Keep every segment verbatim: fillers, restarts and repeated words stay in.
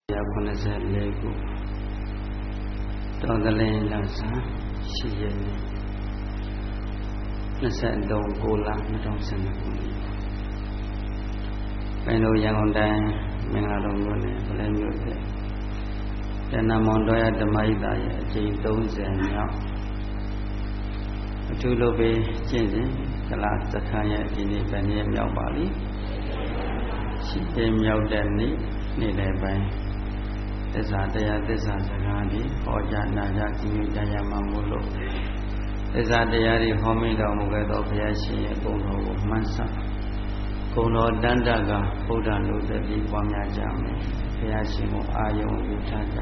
Yakunazale ku Tondalin lasa Shiyani Nasandong Kula Nadong Sanakuni Paino yang undang Mengalong gune Boleh nyute Dan namondoya Damaidaya Jintong Zenya Atulo be Jinsi Kala Sakaya Ini Bani Miao Bali Shite Miao Dani Nilai Bai Desa daya desa sagadi hoja naja kinyu jaya mamulo Desa daya ri homi da muge do phaya shin ye gung do ko man sa gung do danda ga Buddha lo tati pwa mya ja me phaya shin ko ayong yu tha ja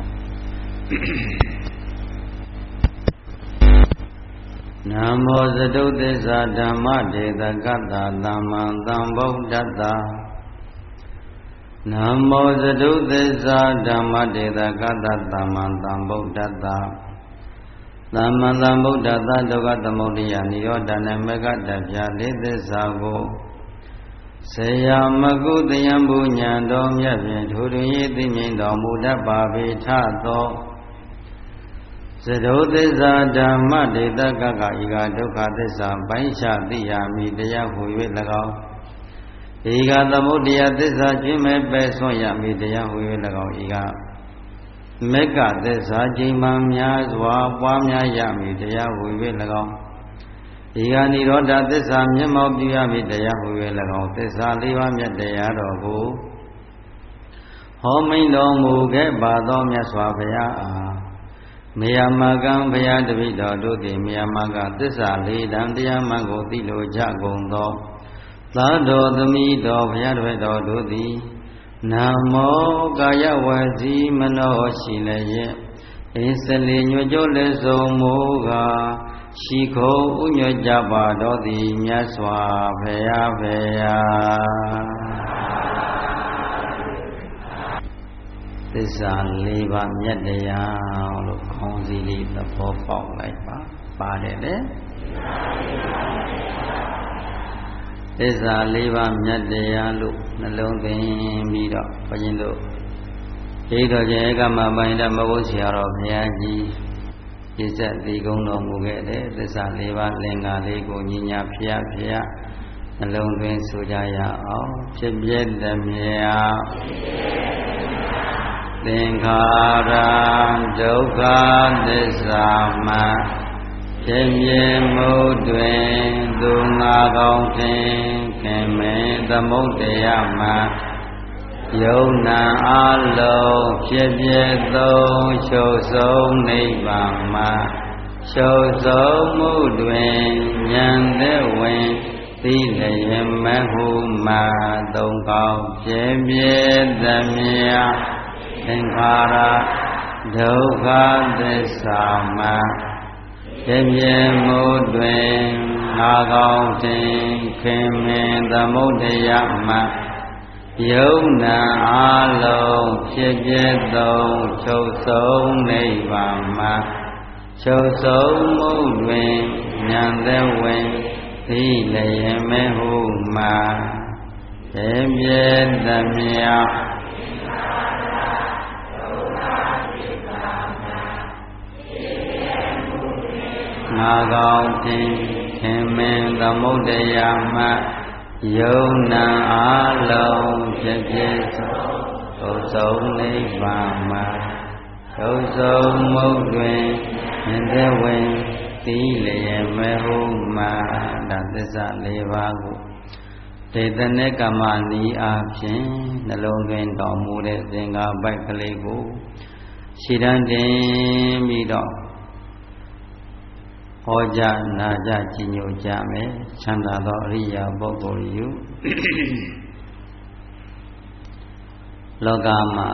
Namo Sadhu Desa Dhamma Dedakatta Dhammam Dhammabuddhatta Namo Sadhu Desa Dhamma Dedakatta Dhammam Dhammabuddhatta Dhammam Dhammabuddhatta Dukkha Tamodaya Nirodhana Meggadabhya Desa Ko Seya Magu Tayambu Nyando Myapin Thurunyi Thimin Tormu Dabba Bhe Tho Sadhu Desa Dhamma Dedakatta Ika Dukkha Desa Baisha Tiyami Taya Hu Yue Lagao Ika Tamodaya Desa Jime Beson Yami Taya Hu Yue Lagao Ika Megga Desa Jima Mya Swa Pwa Mya Yami Taya Hu Yue Lagao Ika Nirodha Desa Myamau Pyu Yami Taya Hu Yue Lagao Desa Liwa Myat Taya Ro Ko Ho Min Do Mu Ke Ba Tho Myat Swa Bhaya Miyamagan Bhaya Tabi Do Do Ti Miyamaga Desa Li Dam Taya Man Ko Ti Lo Ja Gung Tho Tado Thami Do Bhaya Tabi Do Do Ti Namo Kaya Wasi Mano Shilaye Insali Nyo Jo Le So Mo Ga Shikho Unyo Japa Do Ti Myat Swa Bhaya Bhaya Desa Liba Myat Taya Lo Khong Si Li Thapho Pauk Lai Paပါတယ်လေDesa Liba Myat Taya Loနှလုံးသွင်းပြီးတော့ဘုရင်တို့ဒီတော်ကျင်ဧကမပိုင်တဲ့မဟုတ်ဆရာတော်ဘုရားကြီးပြည့်စက်တည်ကုန်းတော်မူခဲ့တဲ့သစ္စာလေးပါးလင်္ကာလေးကိုညီညာဖျားဖျားနှလုံးသွင်းဆိုကြရအောင်ဖြစ်ပြတည်းမြာသင်္ခါရဒုက္ခသစ္စာမှဖြစ်ပြမှုတွင်သူငါကောင်းခြင်းခင်မင်းသမုဒ္ဒရာမှာယုံနာအလုံးဖြစ်ပြသုံးချုပ်ဆုံးနိဗ္ဗာန်မှာချုပ်ဆုံးမှုတွင်ဉာဏ်သက်ဝင်သိလျင်မဟုမှာသုံးကောင်းဖြစ်ပြသမျှသင်္ခါရဒုက္ခသစ္စာမှာဖြစ်ပြမှုတွင်ငါကောင်းခြင်းခင်မင်းသမုဒ္ဒရာမှာယုံနာအလုံးဖြစ်ပြသုံးချုပ်ဆုံးနိဗ္ဗာန်မှာချုပ်ဆုံးမှုတွင်ဉာဏ်သက်ဝင်သိလျင်မဟုမှာဖြစ်ပြသမျှငါကောင်းခြင်းခင်မင်းသမုဒ္ဒရာမှာယုံနာအလုံးဖြစ်ဖြစ်သုံးဆုံးနိဗ္ဗာန်မှာသုံးဆုံးမှုတွင်ဉာဏ်သက်ဝင်သိလျင်မဟုမှာဒါသစ္စာလေးပါးကိုဒေသနဲ့ကမ္မနီးအားဖြင့်နှလုံးသွင်းတော်မူတဲ့သင်္ဃာပိုက်ကလေးကိုရှည်တန်းတင်ပြီးတော့ဟောကြားနာကြားကြည်ညိုကြမယ်ချမ်းသာသောအရိယာပုဂ္ဂိုလ်ယူလောကမှာ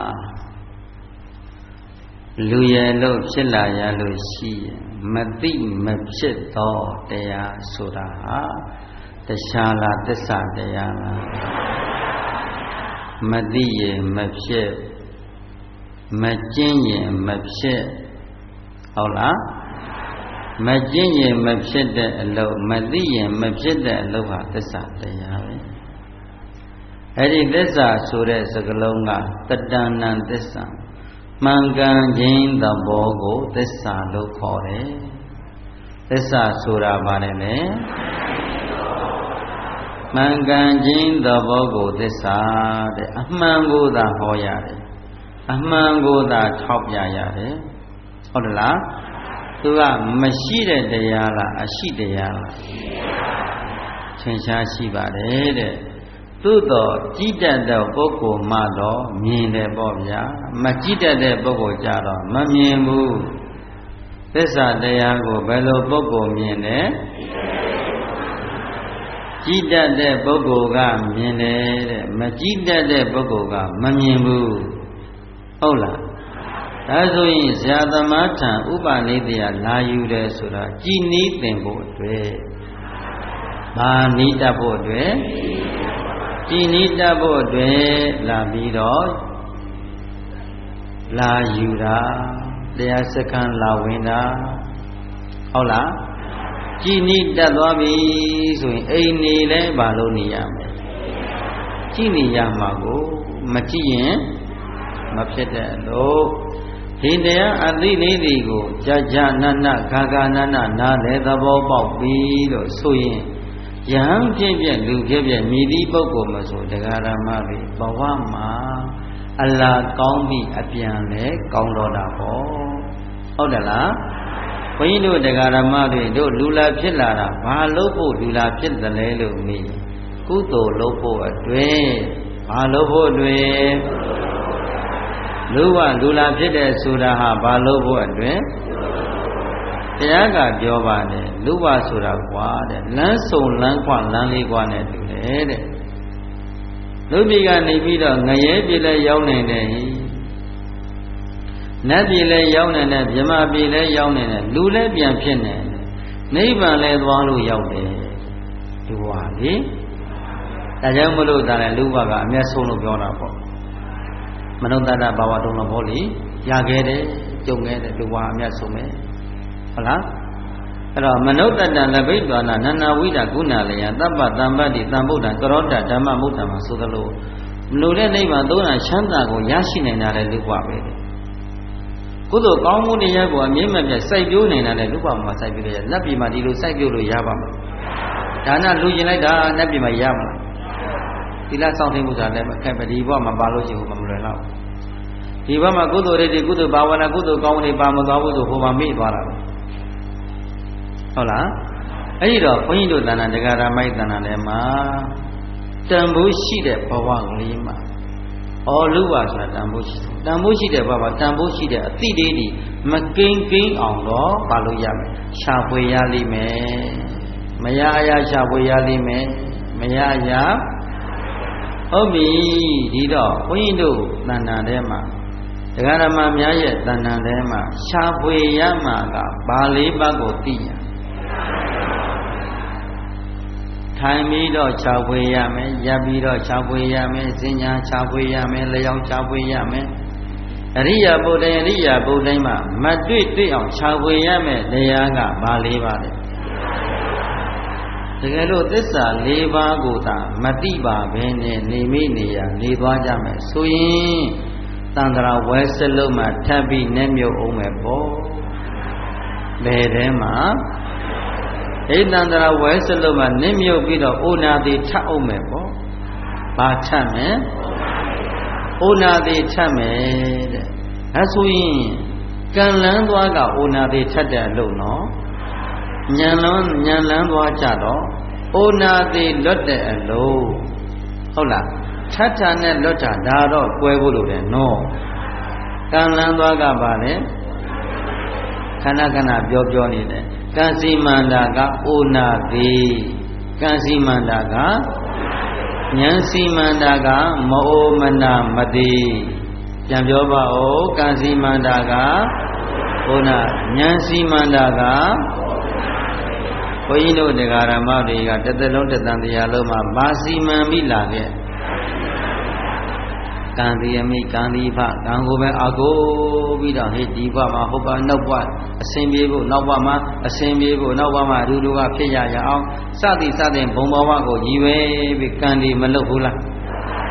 လူရယ်လို့ဖြစ်လာရလို့ရှိရင်မသိမဖြစ်သောတရားဆိုတာဟာတရားလားသစ္စာတရားလားမသိရင်မဖြစ်မကျင့်ရင်မဖြစ်ဟုတ်လားမကျင့်ရင်မဖြစ်တဲ့အလုပ်မသိရင်မဖြစ်တဲ့အလုပ်ဟာသစ္စာတရားပဲအဲ့ဒီသစ္စာဆိုတဲ့စကားလုံးကတတ္တဏံသစ္စာမှန်ကန်ခြင်းသဘောကိုသစ္စာလို့ခေါ်တယ်သစ္စာဆိုတာဘာလဲလဲမှန်ကန်ခြင်းသဘောကိုသစ္စာတဲ့အမှန်ကိုသာဟောရတယ်အမှန်ကိုသာထောက်ပြရတယ်ဟုတ်တယ်လားသူကမရှိတဲ့တရားလားအရှိတရားလားထင်ရှားရှိပါတယ်တဲ့သို့တော့ကြည်တတ်တဲ့ပုဂ္ဂိုလ်မှတော့မြင်တယ်ပေါ့ဗျာမကြည်တတ်တဲ့ပုဂ္ဂိုလ်ကြတော့မမြင်ဘူးသစ္စာတရားကိုဘယ်လိုပုဂ္ဂိုလ်မြင်လဲကြည်တတ်တဲ့ပုဂ္ဂိုလ်ကမြင်တယ်တဲ့မကြည်တတ်တဲ့ပုဂ္ဂိုလ်ကမမြင်ဘူးဟုတ်လားဒါဆိုရင်ဇာသမာထံဥပနိဒေယလာယူတယ်ဆိုတာကြည်နည်းသင်ဖို့အတွက်ဘာနိတတ်ဖို့အတွက်ကြည်နည်းတတ်ဖို့အတွက်လာပြီးတော့လာယူတာတရားစခန်းလာဝင်တာဟုတ်လားကြည်နည်းတတ်သွားပြီဆိုရင်အိမ်နေလဲဘာလို့နေရမလဲကြည်နေရမှာကိုမကြည့်ရင်မဖြစ်တဲ့လို့ဒီတရားအသိလေးတွေကိုကြာကြာနာနာခါခါနာနာနားလဲသဘောပေါက်ပြီလို့ဆိုရင်ယဟန်ဖြစ်ဖြစ်လူဖြစ်ဖြစ်မြည်သည့်ပုဂ္ဂိုလ်မဆိုတရားဓမ္မတွေဘဝမှာအလားကောင်းပြီးအပြန်လဲကောင်းတော့တာပေါ့ဟုတ်တယ်လားဘုန်းကြီးတို့တရားဓမ္မတွေတို့လူလာဖြစ်လာတာဘာလို့ဖို့လူလာဖြစ်တယ်လဲလို့မေးကုသိုလ်လုပ်ဖို့အတွက်ဘာလုပ်ဖို့အတွက်လူကလူလာဖြစ်တဲ့ဆိုတာဟာဘာလို့ဖို့အတွက်တရားကပြောပါတယ်လူဝဆိုတာကွာတဲ့လမ်းစုံလမ်းခွလမ်းလေးကွာနဲ့တူတယ်တဲ့လူပြည်ကနေပြီးတော့ငရဲပြည်လဲရောက်နေတယ်နတ်ပြည်လဲရောက်နေတယ်ဗြဟ္မာပြည်လဲရောက်နေတယ်လူလဲပြန်ဖြစ်နေတယ်နိဗ္ဗာန်လဲသွားလို့ရောက်တယ်ဒီဝါလေဒါကြောင့်မလို့ဒါလည်းလူဝကအမျက်ဆုံးလို့ပြောတာပေါ့မနုဿတဘာဝတုံးလို့ဟောလေရခဲ့တယ်ကြုံခဲ့တယ်လူဝါအမျက်ဆုံးပဲဟုတ်လားအဲ့တော့မနုဿတလဘိတွာနာနန္နာဝိဒကုဏလယသဗ္ဗတံပတ္တိတံဗုဒ္ဓကရောတဓမ္မမုဒ္ဓမှာဆိုသလိုမလို့တဲ့နိဗ္ဗာန်သုံးတာချမ်းသာကိုရရှိနိုင်တာလည်းလူ့ဘဝပဲကုသိုလ်ကောင်းမှုတရားကိုအမြင့်မပြတ်စိုက်ပျိုးနေတာလည်းလူ့ဘဝမှာစိုက်ပျိုးရနတ်ပြည်မှာဒီလိုစိုက်ပျိုးလို့ရပါမလားဒါနလူကျင်လိုက်တာနတ်ပြည်မှာရမလားသီလစောင့်သိမှုဆိုတာလည်းအခက်ပဲဒီဘဝမှာပါလို့ရှိဘူးမလွယ်တော့ဒီဘဝမှာကုသိုလ်တွေကုသိုလ်ဘာဝနာကုသိုလ်ကောင်းမှုတွေပါမသွားဘူးဆိုဟိုမှာမေ့သွားတာဟုတ်လားအဲ့ဒီတော့ဘုန်းကြီးတို့သဏ္ဍာန်တရားဓမ္မိုက်သဏ္ဍာန်ထဲမှာတန်ဖိုးရှိတဲ့ဘဝကလေးမှာအော်လူပါဆိုတာတန်ဖိုးရှိတန်ဖိုးရှိတဲ့ဘဝတန်ဖိုးရှိတဲ့အသည့်လေးဒီမကိန်းကိန်းအောင်တော့ပါလို့ရမယ်ရှာဖွေရလိမ့်မယ်မရအရာရှာဖွေရလိမ့်မယ်မရအရာဟုတ်ပြီဒီတော့ဘုန်းကြီးတို့သဏ္ဍာန်ထဲမှာတရားဓမ္မများရဲ့သဏ္ဍာန်ထဲမှာရှာဖွေရမှာကဘာလေးပါးကိုသိရထိုင်ပြီးတော့ရှာဖွေရမယ်ရပ်ပြီးတော့ရှာဖွေရမယ်စဉ္ညာရှာဖွေရမယ်လျောင်းရှာဖွေရမယ်အရိယာပုဒ်တိုင်းအရိယာပုဒ်တိုင်းမှာမတွေ့တွေ့အောင်ရှာဖွေရမယ်တရားကဘာလေးပါလဲတကယ်လို့သစ္စာ၄ပါးကိုသာမသိပါဘဲနဲ့နေမိနေရနေသွားကြမယ်ဆိုရင်တန္တရာဝဲစလုံးမှာထပ်ပြီးနဲ့မြုပ်အောင်မယ်ပေါ့ဘယ်ထဲမှာဣတန္တရာဝဲစလုံးမှာနဲ့မြုပ်ပြီးတော့ဩနာတိထပ်အောင်မယ်ပေါ့ဘာထပ်မယ်ဩနာတိထပ်မယ်တဲ့အဲဆိုရင်ကံလန်းသွားကဩနာတိထပ်တဲ့အလို့နော်ဉာဏ်လန်းဉာဏ်လန်းသွားကြတော့ဩနာတိလွတ်တဲ့အလို့ဟုတ်လားထထနဲ့လွတ်တာဒါတော့ကွဲဖို့လိုတယ်နော်ကံလန်းသွားကပါလေခဏခဏပြောပြောနေတယ်ကံစီမန္တာကဩနာတိကံစီမန္တာကဉာဏ်စီမန္တာကမအိုမနာမတိပြန်ပြောပါဦးကံစီမန္တာကဩနာဉာဏ်စီမန္တာကဘုန်းကြီးတို့တရားဓမ္မတွေကတစ်သက်လုံးတစ်တန်တရားလုံးမှာဘာစီမံပြီးလာခဲ့ကံဒီအမိကံဒီဖကံကိုပဲအာကိုပြီးတော့ဟေ့ဒီဘဝမှာဟုတ်ပါနောက်ဘဝအစဉ်ပြေဖို့နောက်ဘဝမှာအစဉ်ပြေဖို့နောက်ဘဝမှာအတူတူကဖြစ်ရရအောင်စသည်စသည်ဘုံဘဝကိုရည်ဝဲပြီးကံဒီမလုပ်ဘူးလား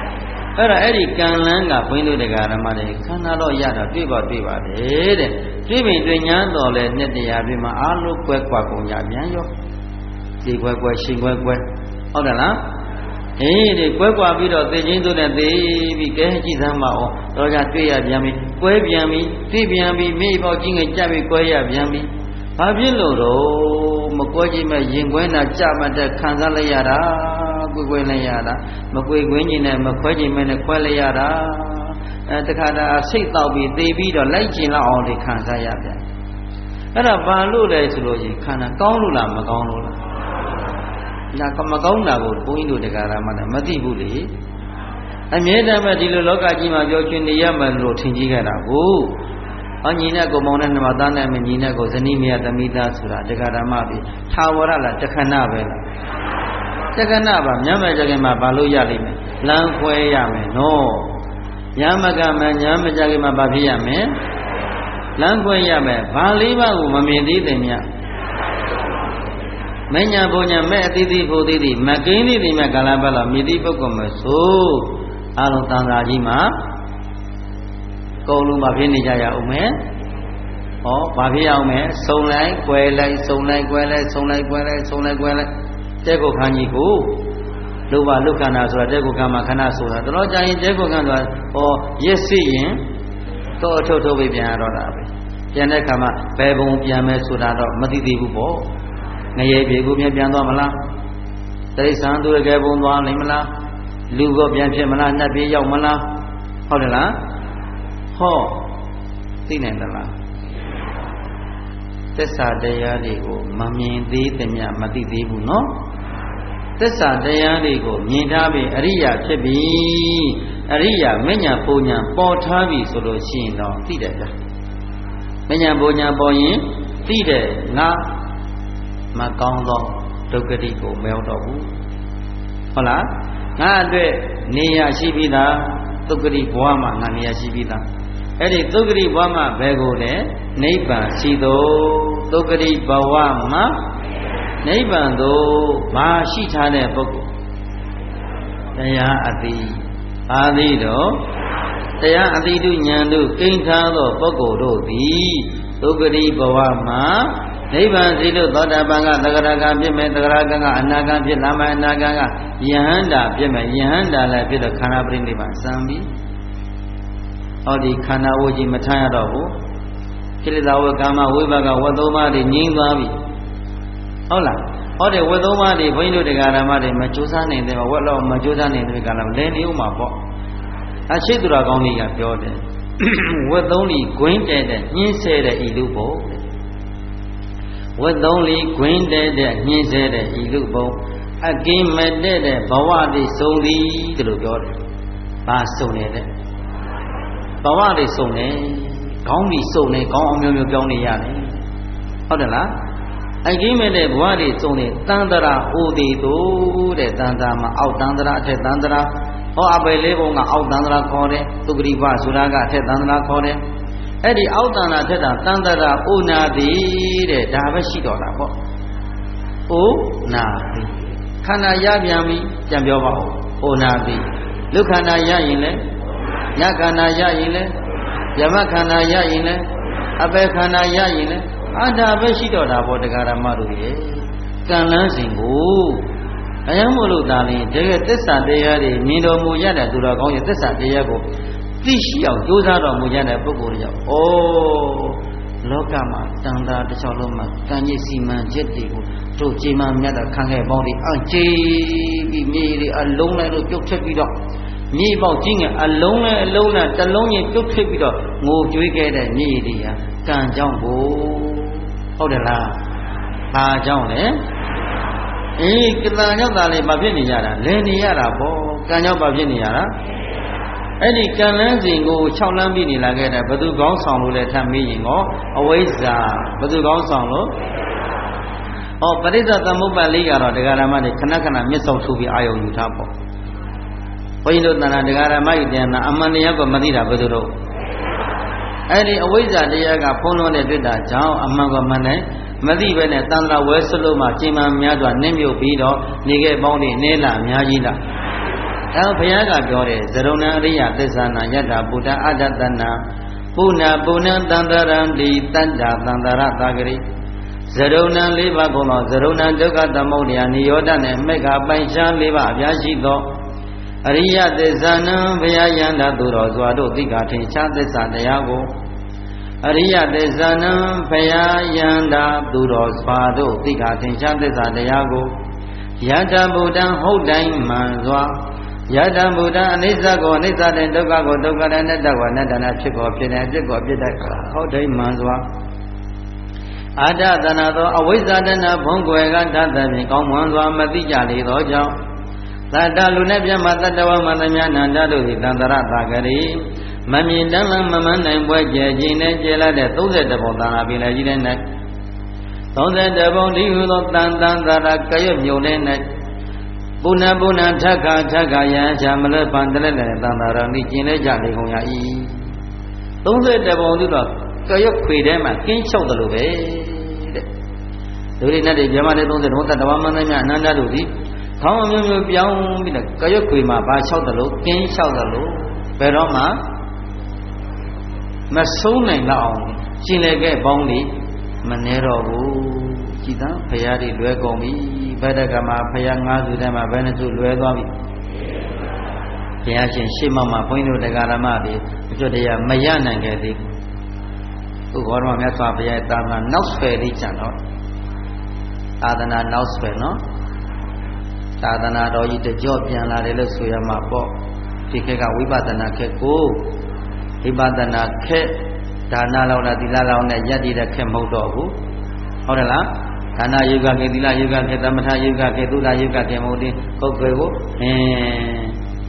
အဲ့ဒါအဲ့ဒီကံလန်းကဘုန်းကြီးတို့တရားဓမ္မတွေခန္ဓာတော့ရတာတွေ့ပါတွေ့ပါတယ်တဲ့တွေ့ပြီတွေ့ညာတော်လဲနှစ်တရားပြမှာအားလုံးကွဲကွာကုန်ကြပြန်ရောဒီကွဲကွဲရှင်ကွဲကွဲဟုတ်တယ်လားအေးဒီကွဲကွာပြီးတော့သိချင်းတို့နဲ့သိပြီးကဲကြည့်စမ်းပါအောင်တော့ကြတွေ့ရပြန်ပြီကွဲပြန်ပြီသိပြန်ပြီမိပေါကြီးငယ်ကြပြီကွဲရပြန်ပြီဘာဖြစ်လို့တော့မကွဲကြည့်မဲ့ရင်ကွဲတာကြမှတဲ့ခံစားလိုက်ရတာကွဲကွဲလိုက်ရတာမကွဲကွင်းကြီးနဲ့မခွဲကြည့်မဲ့နဲ့ခွဲလိုက်ရတာအဲတခါတည်းစိတ်တောက်ပြီးသိပြီးတော့လိုက်ကျင်လောက်အောင်ဒီခံစားရပြန်အဲ့ဒါဘာလို့လဲဆိုလို့ရှိရင်ခန္ဓာကောင်းလို့လားမကောင်းလို့လားဒါကမကောင်းတာကိုဘုန်းကြီးတို့တရားဓမ္မနဲ့မသိဘူးလေအမြဲတမ်းပဲဒီလိုလောကကြီးမှာပြောချင်နေရမယ်လို့ထင်ကြီးခဲ့တာကိုအညီနဲ့ကိုမောင်နဲ့နှမသားနဲ့မညီနဲ့ကိုဇနီးမယားသမီးသားဆိုတာတရားဓမ္မပြီထာဝရလားတခဏပဲလားတခဏပါညမကြခင်မှာဘာလို့ရလိမ့်မယ်လမ်းခွဲရမယ်နော်ညမကမညမကြခင်မှာဘာဖြစ်ရမယ်လမ်းခွဲရမယ်ဘာလေးပါးကိုမမြင်သေးတယ်မြတ်မညာဘုံညာမဲ့အတိတိဖို့သေးသည်မကိန်းသေးသည်မြတ်ကာလပတ်လာမြည်တိပုဂ္ဂိုလ်မဆိုအလုံးသံဃာကြီးမှာကုံလုံးမှာဖြစ်နေကြရအောင်မယ်ဟောဘာဖြစ်ရအောင်မယ်စုံလိုက်ကွယ်လိုက်စုံလိုက်ကွယ်လိုက်စုံလိုက်ကွယ်လိုက်စုံလိုက်ကွယ်လိုက်တဲ့ကိုခန်းကြီးကိုလူပါလူခန္ဓာဆိုတာတဲ့ကိုခန်းမှာခဏဆိုတာတော်ကြာရင်တဲ့ကိုခန်းဆိုတာဟောရစ်စီရင်တော့အထုတ်ထုတ်ပြီးပြန်ရတော့တာပဲပြန်တဲ့ခါမှာဘယ်ဘုံပြန်မယ်ဆိုတာတော့မသိသေးဘူးပေါ့ငရေပြေကိုပြန်ပြန်သွားမလားတိရစ္ဆာန်သူတကယ်ဘုံသွားနိုင်မလားလူကပြန်ဖြစ်မလားနှက်ပြေရောက်မလားဟုတ်တယ်လားဟောသိနိုင်သလားသစ္စာတရားတွေကိုမမြင်သေးသမျှမသိသေးဘူးနော်သစ္စာတရားတွေကိုမြင်ထားပြီးအရိယာဖြစ်ပြီအရိယာမညာပူညာပေါ်ထားပြီဆိုလို့ရှိရင်တော့သိတယ်ဗျာမညာပူညာပေါ်ရင်သိတယ်ငါမကောင်းသောဒုက္ခတိကိုမရောက်တော့ဘူးဟုတ်လားငါအတွက်နေရရှိပြီးသားဒုက္ခတိဘဝမှာငါနေရရှိပြီးသားအဲ့ဒီဒုက္ခတိဘဝမှာဘယ်ကိုလဲနိဗ္ဗာန်ရှိသောဒုက္ခတိဘဝမှာနိဗ္ဗာန်သို့မာရှိထားတဲ့ပုဂ္ဂိုလ်တရားအတိဘာသည်တော့တရားအတိတုဉာဏ်တို့ကိန်းထားသောပုဂ္ဂိုလ်တို့သည်ဒုက္ခတိဘဝမှာနိဗ္ဗာန်စီလို့သောတာပန်ကသဂရကဖြစ်မယ်သဂရကကအနာဂံဖြစ်လာမယ်အနာဂံကယဟန္တာဖြစ်မယ်ယဟန္တာလည်းဖြစ်တော့ခန္ဓာပရိနိဗ္ဗာန်စံပြီဟောဒီခန္ဓာဝကြီးမထမ်းရတော့ဘူးကိလေသာဝကာမဝိပါကဝတ်သုံးပါးတွေငြိမ်းသွားပြီဟုတ်လားဟောတယ်ဝတ်သုံးပါးတွေဘုန်းကြီးတို့တရားဓမ္မတွေမကြိုးစားနိုင်တယ်ဝတ်လို့မကြိုးစားနိုင်တဲ့ကလည်းလဲနေဦးမှာပေါ့အရှိသူတော်ကောင်းတွေကပြောတယ်ဝတ်သုံးလီဂွင်းတဲတဲ့ညှင်းဆဲတဲ့ဤလူပေါ့ဝတ်သုံးလီဂွင်းတဲတဲ့ညှင်းဆဲတဲ့ဤလူပေါ့အကင်းမတဲ့တဲ့ဘဝတွေစုံသည်ဒီလိုပြောတယ်ဘာစုံနေတဲ့ဘဝတွေစုံနေခေါင်းပြီးစုံနေခေါင်းအောင်မျိုးမျိုးပြောင်းနေရတယ်ဟုတ်တယ်လားအကင်းမဲ့တဲ့ဘဝတွေစုံနေတန်တရာဟိုဒီတို့တဲ့တန်တရာမှာအောက်တန်တရာအထက်တန်တရာဟောအပေလေးဘုံကအောက်တန်တရာခေါ်တယ်သုဂရိဘဆိုတာကအထက်တန်တရာခေါ်တယ်အဲ့ဒီအောက်တန်တရာထက်တာတန်တရာအိုနာတိတဲ့ဒါပဲရှိတော့တာပေါ့အိုနာတိခန္ဓာရပြန်ပြီပြန်ပြောပါဦးအိုနာတိလူခန္ဓာရရင်လဲညခန္ဓာရရင်လဲယမခန္ဓာရရင်လဲအပေခန္ဓာရရင်လဲအာဒါပဲရှိတော့တာပေါ့တရားဓမ္မတို့ရဲ့ကံလန်းစဉ်ကိုအယံမို့လို့ဒါလည်းတကယ်သစ္စာတရားတွေမြင်တော်မူရတဲ့သူတော်ကောင်းရဲ့သစ္စာတရားကိုသိရှိအောင်ကြိုးစားတော်မူရတဲ့ပုဂ္ဂိုလ်တွေကြောင့်ဩလောကမှာတန်တာတစ်ချောင်းလုံးမှာကံကြီးစီမံချက်တွေကိုတို့ကြီးမှမြတ်တဲ့ခံခဲ့ပေါင်းတွေအကျိပြီးမြေတွေအလုံးလိုက်လို့ပြုတ်ထက်ပြီးတော့မြေပေါက်ကြီးငယ်အလုံးနဲ့အလုံးနဲ့တစ်လုံးကြီးပြုတ်ထက်ပြီးတော့ငိုကြွေးခဲ့တဲ့မြေတွေဟာကံကြောင့်ကိုဟုတ်တယ်လားဘာကြောင့်လဲအေးကံကြောင့်သာလေမဖြစ်နေကြတာလဲနေရတာပေါ့ကံကြောင့်မဖြစ်နေရတာအဲ့ဒီကံလန်းစဉ်ကို၆လမ်းပြီးနေလာခဲ့တဲ့ဘသူကောင်းဆောင်လို့လဲထပ်မေးရင်ကောအဝိဇ္ဇာဘသူကောင်းဆောင်လို့ဟောပရိစ္ဆသမုပ္ပါလေးကတော့တရားဓမ္မတွေခဏခဏမျက်စောက်ထုတ်ပြီးအာယုံယူထားပေါ့ဘုန်းကြီးတို့တဏ္ဍာတရားဓမ္မဤတရားနာအမှန်တရားကိုမသိတာဘယ်သူတို့အဲ့ဒီအဝိဇ္ဇာတရားကဖုံးလွှမ်းတဲ့တွေ့တာကြောင့်အမှန်ကမှန်တယ်မသိပဲနဲ့တန်ត្រာဝဲဆွလို့မှချိန်မှများစွာနစ်မြုပ်ပြီးတော့နေခဲ့ပေါင်းနေနေလာအများကြီးလားဒါဘုရားကပြောတယ်ဇရုဏအရိယသစ္စာနာယတ္တဗုဒ္ဓအတ္တတနာပုဏ္ဏပုဏ္ဏတန္တရံဒီတတ္တသန္တရတာဂရိဇရုဏလေးပါးကုန်သောဇရုဏဒုက္ခသမုဒယနိရောဓနဲ့မေဃပိုင်ရှားလေးပါးအပြားရှိသောအရိယသစ္စာနံဘုရားယန္တာသူတော်စွာတို့သိက္ခာထင်ရှားသစ္စာတရားကိုအရိယသစ္စာနံဘုရားယန္တာသူတော်စွာတို့သိက္ခာထင်ရှားသစ္စာတရားကိုယတ္တဗုဒ္ဓံဟုတ်တိုင်းမှန်စွာယတ္တဗုဒ္ဓအနိစ္စကိုအနိစ္စတဲ့ဒုက္ခကိုဒုက္ခတဲ့အနတ္တကိုအနတ္တနာဖြစ်ကိုဖြစ်နေအပြစ်ကိုအပြစ်တဲ့ဟုတ်တိုင်းမှန်စွာအာတတနာသောအဝိဇ္ဇာတနာဘုံကွယ်ကတတ်တဲ့ဖြင့်ကောင်းမွန်စွာမသိကြလေသောကြောင့်သတ္တလူနဲ့ပြမတတ္တဝမသမြနန္တတို့သည်တန္တရတာဂရိမမြင်တမ်းလမမန်းနိုင်ပွဲကျဲခြင်းနဲ့ကျဲလာတဲ့သုံးဆယ်တဘုံသာနာပြည်လည်းကြီးတဲ့၌သုံးဆယ်တဘုံဒီဟုသောတန်တန်သာရကရွတ်မြုံတဲ့၌ပုဏ္ဏပုဏ္ဏထက္ခထက္ခယံချာမလပံတလက်တဲ့တန်တာရဏိကျင်လဲကြလေကုန်ရ၏သုံးဆယ်တဘုံသူတော့ကရွတ်ခွေထဲမှာကင်းလျှောက်တယ်လို့ပဲတဲ့ဒုရိနတ်တွေဇမတဲ့သုံးဆယ်ဘုံတတဝမန္တမြအနန္တတို့သည်ခေါင်းမျိုးမျိုးပြောင်းပြီးတော့ကရွတ်ခွေမှာဘာလျှောက်တယ်လို့ကင်းလျှောက်တယ်လို့ဘယ်တော့မှမဆုံးနိုင်တော့အောင်ကျင်လေခဲ့ပေါင်းလေးမနေတော့ဘူးကြည်သာဖရာတွေလွဲကုန်ပြီဘဒကမှာဖရာငါးစုထဲမှာဘယ်နှစုလွဲသွားပြီဘုရားရှင်ရှေ့မှမှာဘုန်းကြီးတို့တရားဓမ္မတွေအကျွတ်တရားမရနိုင်ခဲ့သေးဘူးဥက္ကဋ္ဌမြတ်စွာဘုရားတာမနောက်ဆွဲလေးကြံတော့သာသနာနောက်ဆွဲနော်သာသနာတော်ကြီးတကြော့ပြန်လာတယ်လို့ဆိုရမှာပေါ့ဒီခေတ်ကဝိပဿနာခေတ်ကိုဝိပဿနာခေတ်ဒါနလောက်နဲ့သီလလောက်နဲ့ယက်တည်တဲ့ခေတ်မဟုတ်တော့ဘူးဟုတ်တယ်လားဒါနယုဂခေတ်သီလယုဂခေတ်သမထယုဂခေတ်သုဒ္ဓယုဂခေတ်မဟုတ်သေးပုဂ္ဂိုလ်ကိုအင်း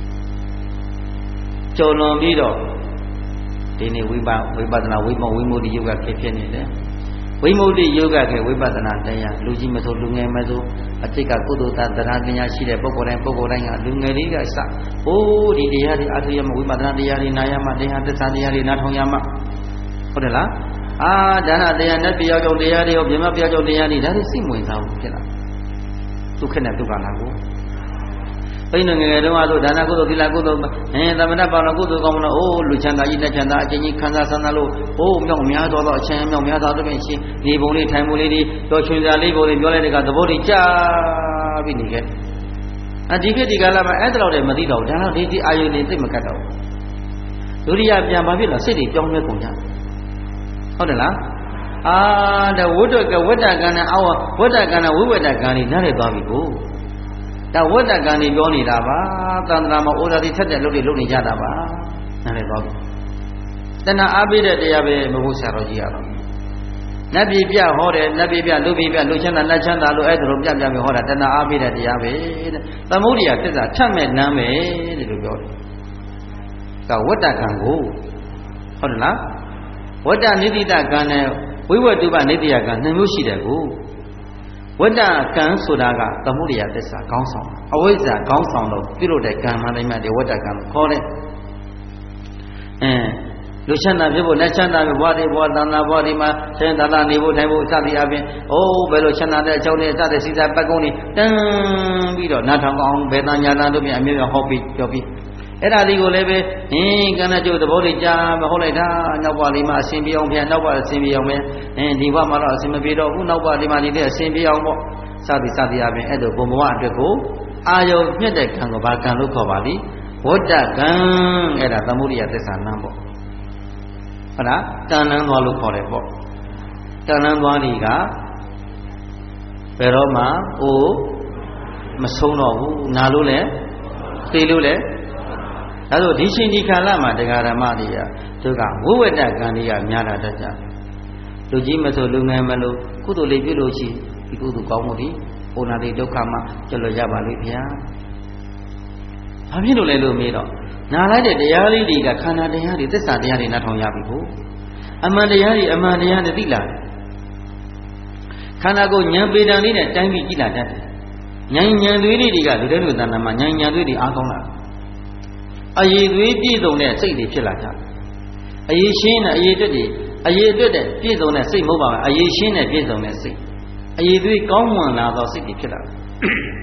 ကျော်လွန်ပြီးတော့ဒီနေ့ဝိပဝိပဿနာဝိမဝိမု ക്തി ယုဂခေတ်ဖြစ်နေတယ်ဝိမု ക്തി ယုဂခေတ်ဝိပဿနာတရားလူကြီးမဆိုလူငယ်မဆိုအတိတ်ကကုသိုလ်တရားတရားရှိတဲ့ပုဂ္ဂိုလ်တိုင်းပုဂ္ဂိုလ်တိုင်းကလူငယ်လေးကစဟိုးဒီတရားတွေအထုရမဝိပဿနာတရားတွေနာရမတရားသစ္စာတရားတွေနားထောင်ရမဟုတ်တယ်လားအာဒါနတရားနဲ့ပြောက်ကြောင့်တရားတွေရောပြမပြောက်ကြောင့်တရားတွေဒါတွေစိတ်ဝင်စားဘူးဖြစ်လာဒုက္ခနဲ့ဒုက္ခလာကိုဘိန်းငယ်ငယ်တုန်းကဆိုဒါနကုသိုလ်သီလကုသိုလ်အင်းသမဏပါဏကုသိုလ်ကောင်းမလို့အိုးလူချမ်းသာကြီးလက်ချမ်းသာအချင်းကြီးခံစားဆန္ဒလို့အိုးမြောက်များသောသောအချင်းမြောက်များသောတို့ဖြင့်ရှင်ဒီပုံလေးထိုင်ပုံလေးဒီတော်ချွင်စာလေးပုံလေးပြောလိုက်တဲ့ကသဘောတည်းကြာပြီးနေခဲ့အဒီခေတ်ဒီကာလမှာအဲ့ဒါတော့လည်းမသိတော့ဘူးဒါတော့ဒီဒီအာယုန်နေသိမကတ်တော့ဘူးဒုတိယပြန်ဘာဖြစ်လဲစိတ်တွေပြောင်းလဲကုန်ကြဟုတ်တယ်လားအာဒါဝိတ္တကဝိတ္တကံနဲ့အောဝိတ္တကံနဲ့ဝိဝိတ္တကံนี่နားရသွားပြီကိုဒါဝိတ္တကံนี่ပြောနေတာပါသန္တရာမှာဩဇာတိဆက်တဲ့လုပ်တွေလုပ်နေကြတာပါနားရသွားပြီတဏှာအားပေးတဲ့တရားပဲမဟုတ်ဆရာတော်ကြီးရတော့နတ်ပြည်ပြဟောတယ်နတ်ပြည်ပြလူပြည်ပြလူချမ်းသာလက်ချမ်းသာလို့အဲ့ဒါလိုပြပြပြီးဟောတာတဏှာအားပေးတဲ့တရားပဲတဲ့သမုဒိယသစ္စာထက်မဲ့နမ်းပဲတဲ့လို့ပြောတယ်ဒါဝိတ္တကံကိုဟုတ်တယ်လားဝတ္တနိတိတကံနဲ့ဝိဝတ္တုပနိတိယကံနှစ်မျိုးရှိတယ်ကိုဝတ္တကံဆိုတာကသမုဒိယသစ္စာခေါင်းဆောင်အဝိဇ္ဇာခေါင်းဆောင်လို့ပြုလုပ်တဲ့ကံမှတိုင်းမှဒီဝတ္တကံကိုခေါ်တယ်အဲလူချမ်းသာဖြစ်ဖို့လက်ချမ်းသာဖြစ်ဘဝတွေဘဝသံသာဘဝတွေမှာဆင်းသာသာနေဖို့ထိုင်ဖို့စသည်အပြင်အိုးဘယ်လိုချမ်းသာတဲ့အကြောင်းတွေစတဲ့စိစားပတ်ကုန်းတွေတန်းပြီးတော့နားထောင်အောင်ဘယ်သာညာသာတို့ပြန်အမြဲတမ်းဟောပြီးပြောပြီးအဲ့ဒါဒီကိုလည်းပဲဟင်းကံနဲ့ကျိုးသဘောတွေကြာမဟုတ်လိုက်တာနောက်ဘဝလေးမှာအစဉ်ပြေအောင်ပြန်နောက်ဘဝအစဉ်ပြေအောင်ပဲအင်းဒီဘဝမှာတော့အစဉ်မပြေတော့ဘူးနောက်ဘဝဒီမှာနေတဲ့အစဉ်ပြေအောင်ပေါ့စသည်စသည်အပြင်အဲ့လိုဘုံဘဝအတွက်ကိုအာယုံမြင့်တဲ့ကံကိုဘာကံလို့ခေါ်ပါလိဝတ္တကံအဲ့ဒါသမုဒိယသစ္စာနံပေါ့ဟုတ်လားတဏ္ဍန်သွားလို့ခေါ်တယ်ပေါ့တဏ္ဍန်သွားဒီကဘယ်တော့မှအိုးမဆုံးတော့ဘူးနာလို့လဲသိလို့လဲဒါဆိုဒီရှင်ဒီခါလမှာတရားဓမ္မတွေကသူကဝိဝတ္တကံတွေကများတာတတ်ကြလူကြီးမဆိုလူငယ်မလို့ကုသိုလ်လေးပြုလို့ရှိဒီကုသိုလ်ကောင်းမှုဒီဩနာတိဒုက္ခမှကျွတ်လွတ်ရပါလိမ့်ဗျာဘာဖြစ်လို့လဲလို့မေးတော့နာလိုက်တဲ့တရားလေးတွေကခန္ဓာတရားတွေသစ္စာတရားတွေနားထောင်ရပြီကိုအမှန်တရားတွေအမှန်တရားတွေသိလာတယ်ခန္ဓာကိုဉာဏ်ပေတံလေးနဲ့တိုင်းပြီးကြည့်လာတတ်တယ်ဉာဏ်ဉာဏ်သွေးတွေကလူတဲ့လူတဏ္ဍာမှာဉာဏ်ဉာဏ်သွေးတွေအားကောင်းလာအရေးသွေးပြည့်စုံတဲ့စိတ်တွေဖြစ်လာကြတယ်အရေးရှင်းတဲ့အရေးအတွက်တွေအရေးအတွက်တဲ့ပြည့်စုံတဲ့စိတ်မဟုတ်ပါဘူးအရေးရှင်းတဲ့ပြည့်စုံတဲ့စိတ်အရေးသွေးကောင်းမွန်လာသောစိတ်တွေဖြစ်လာတယ်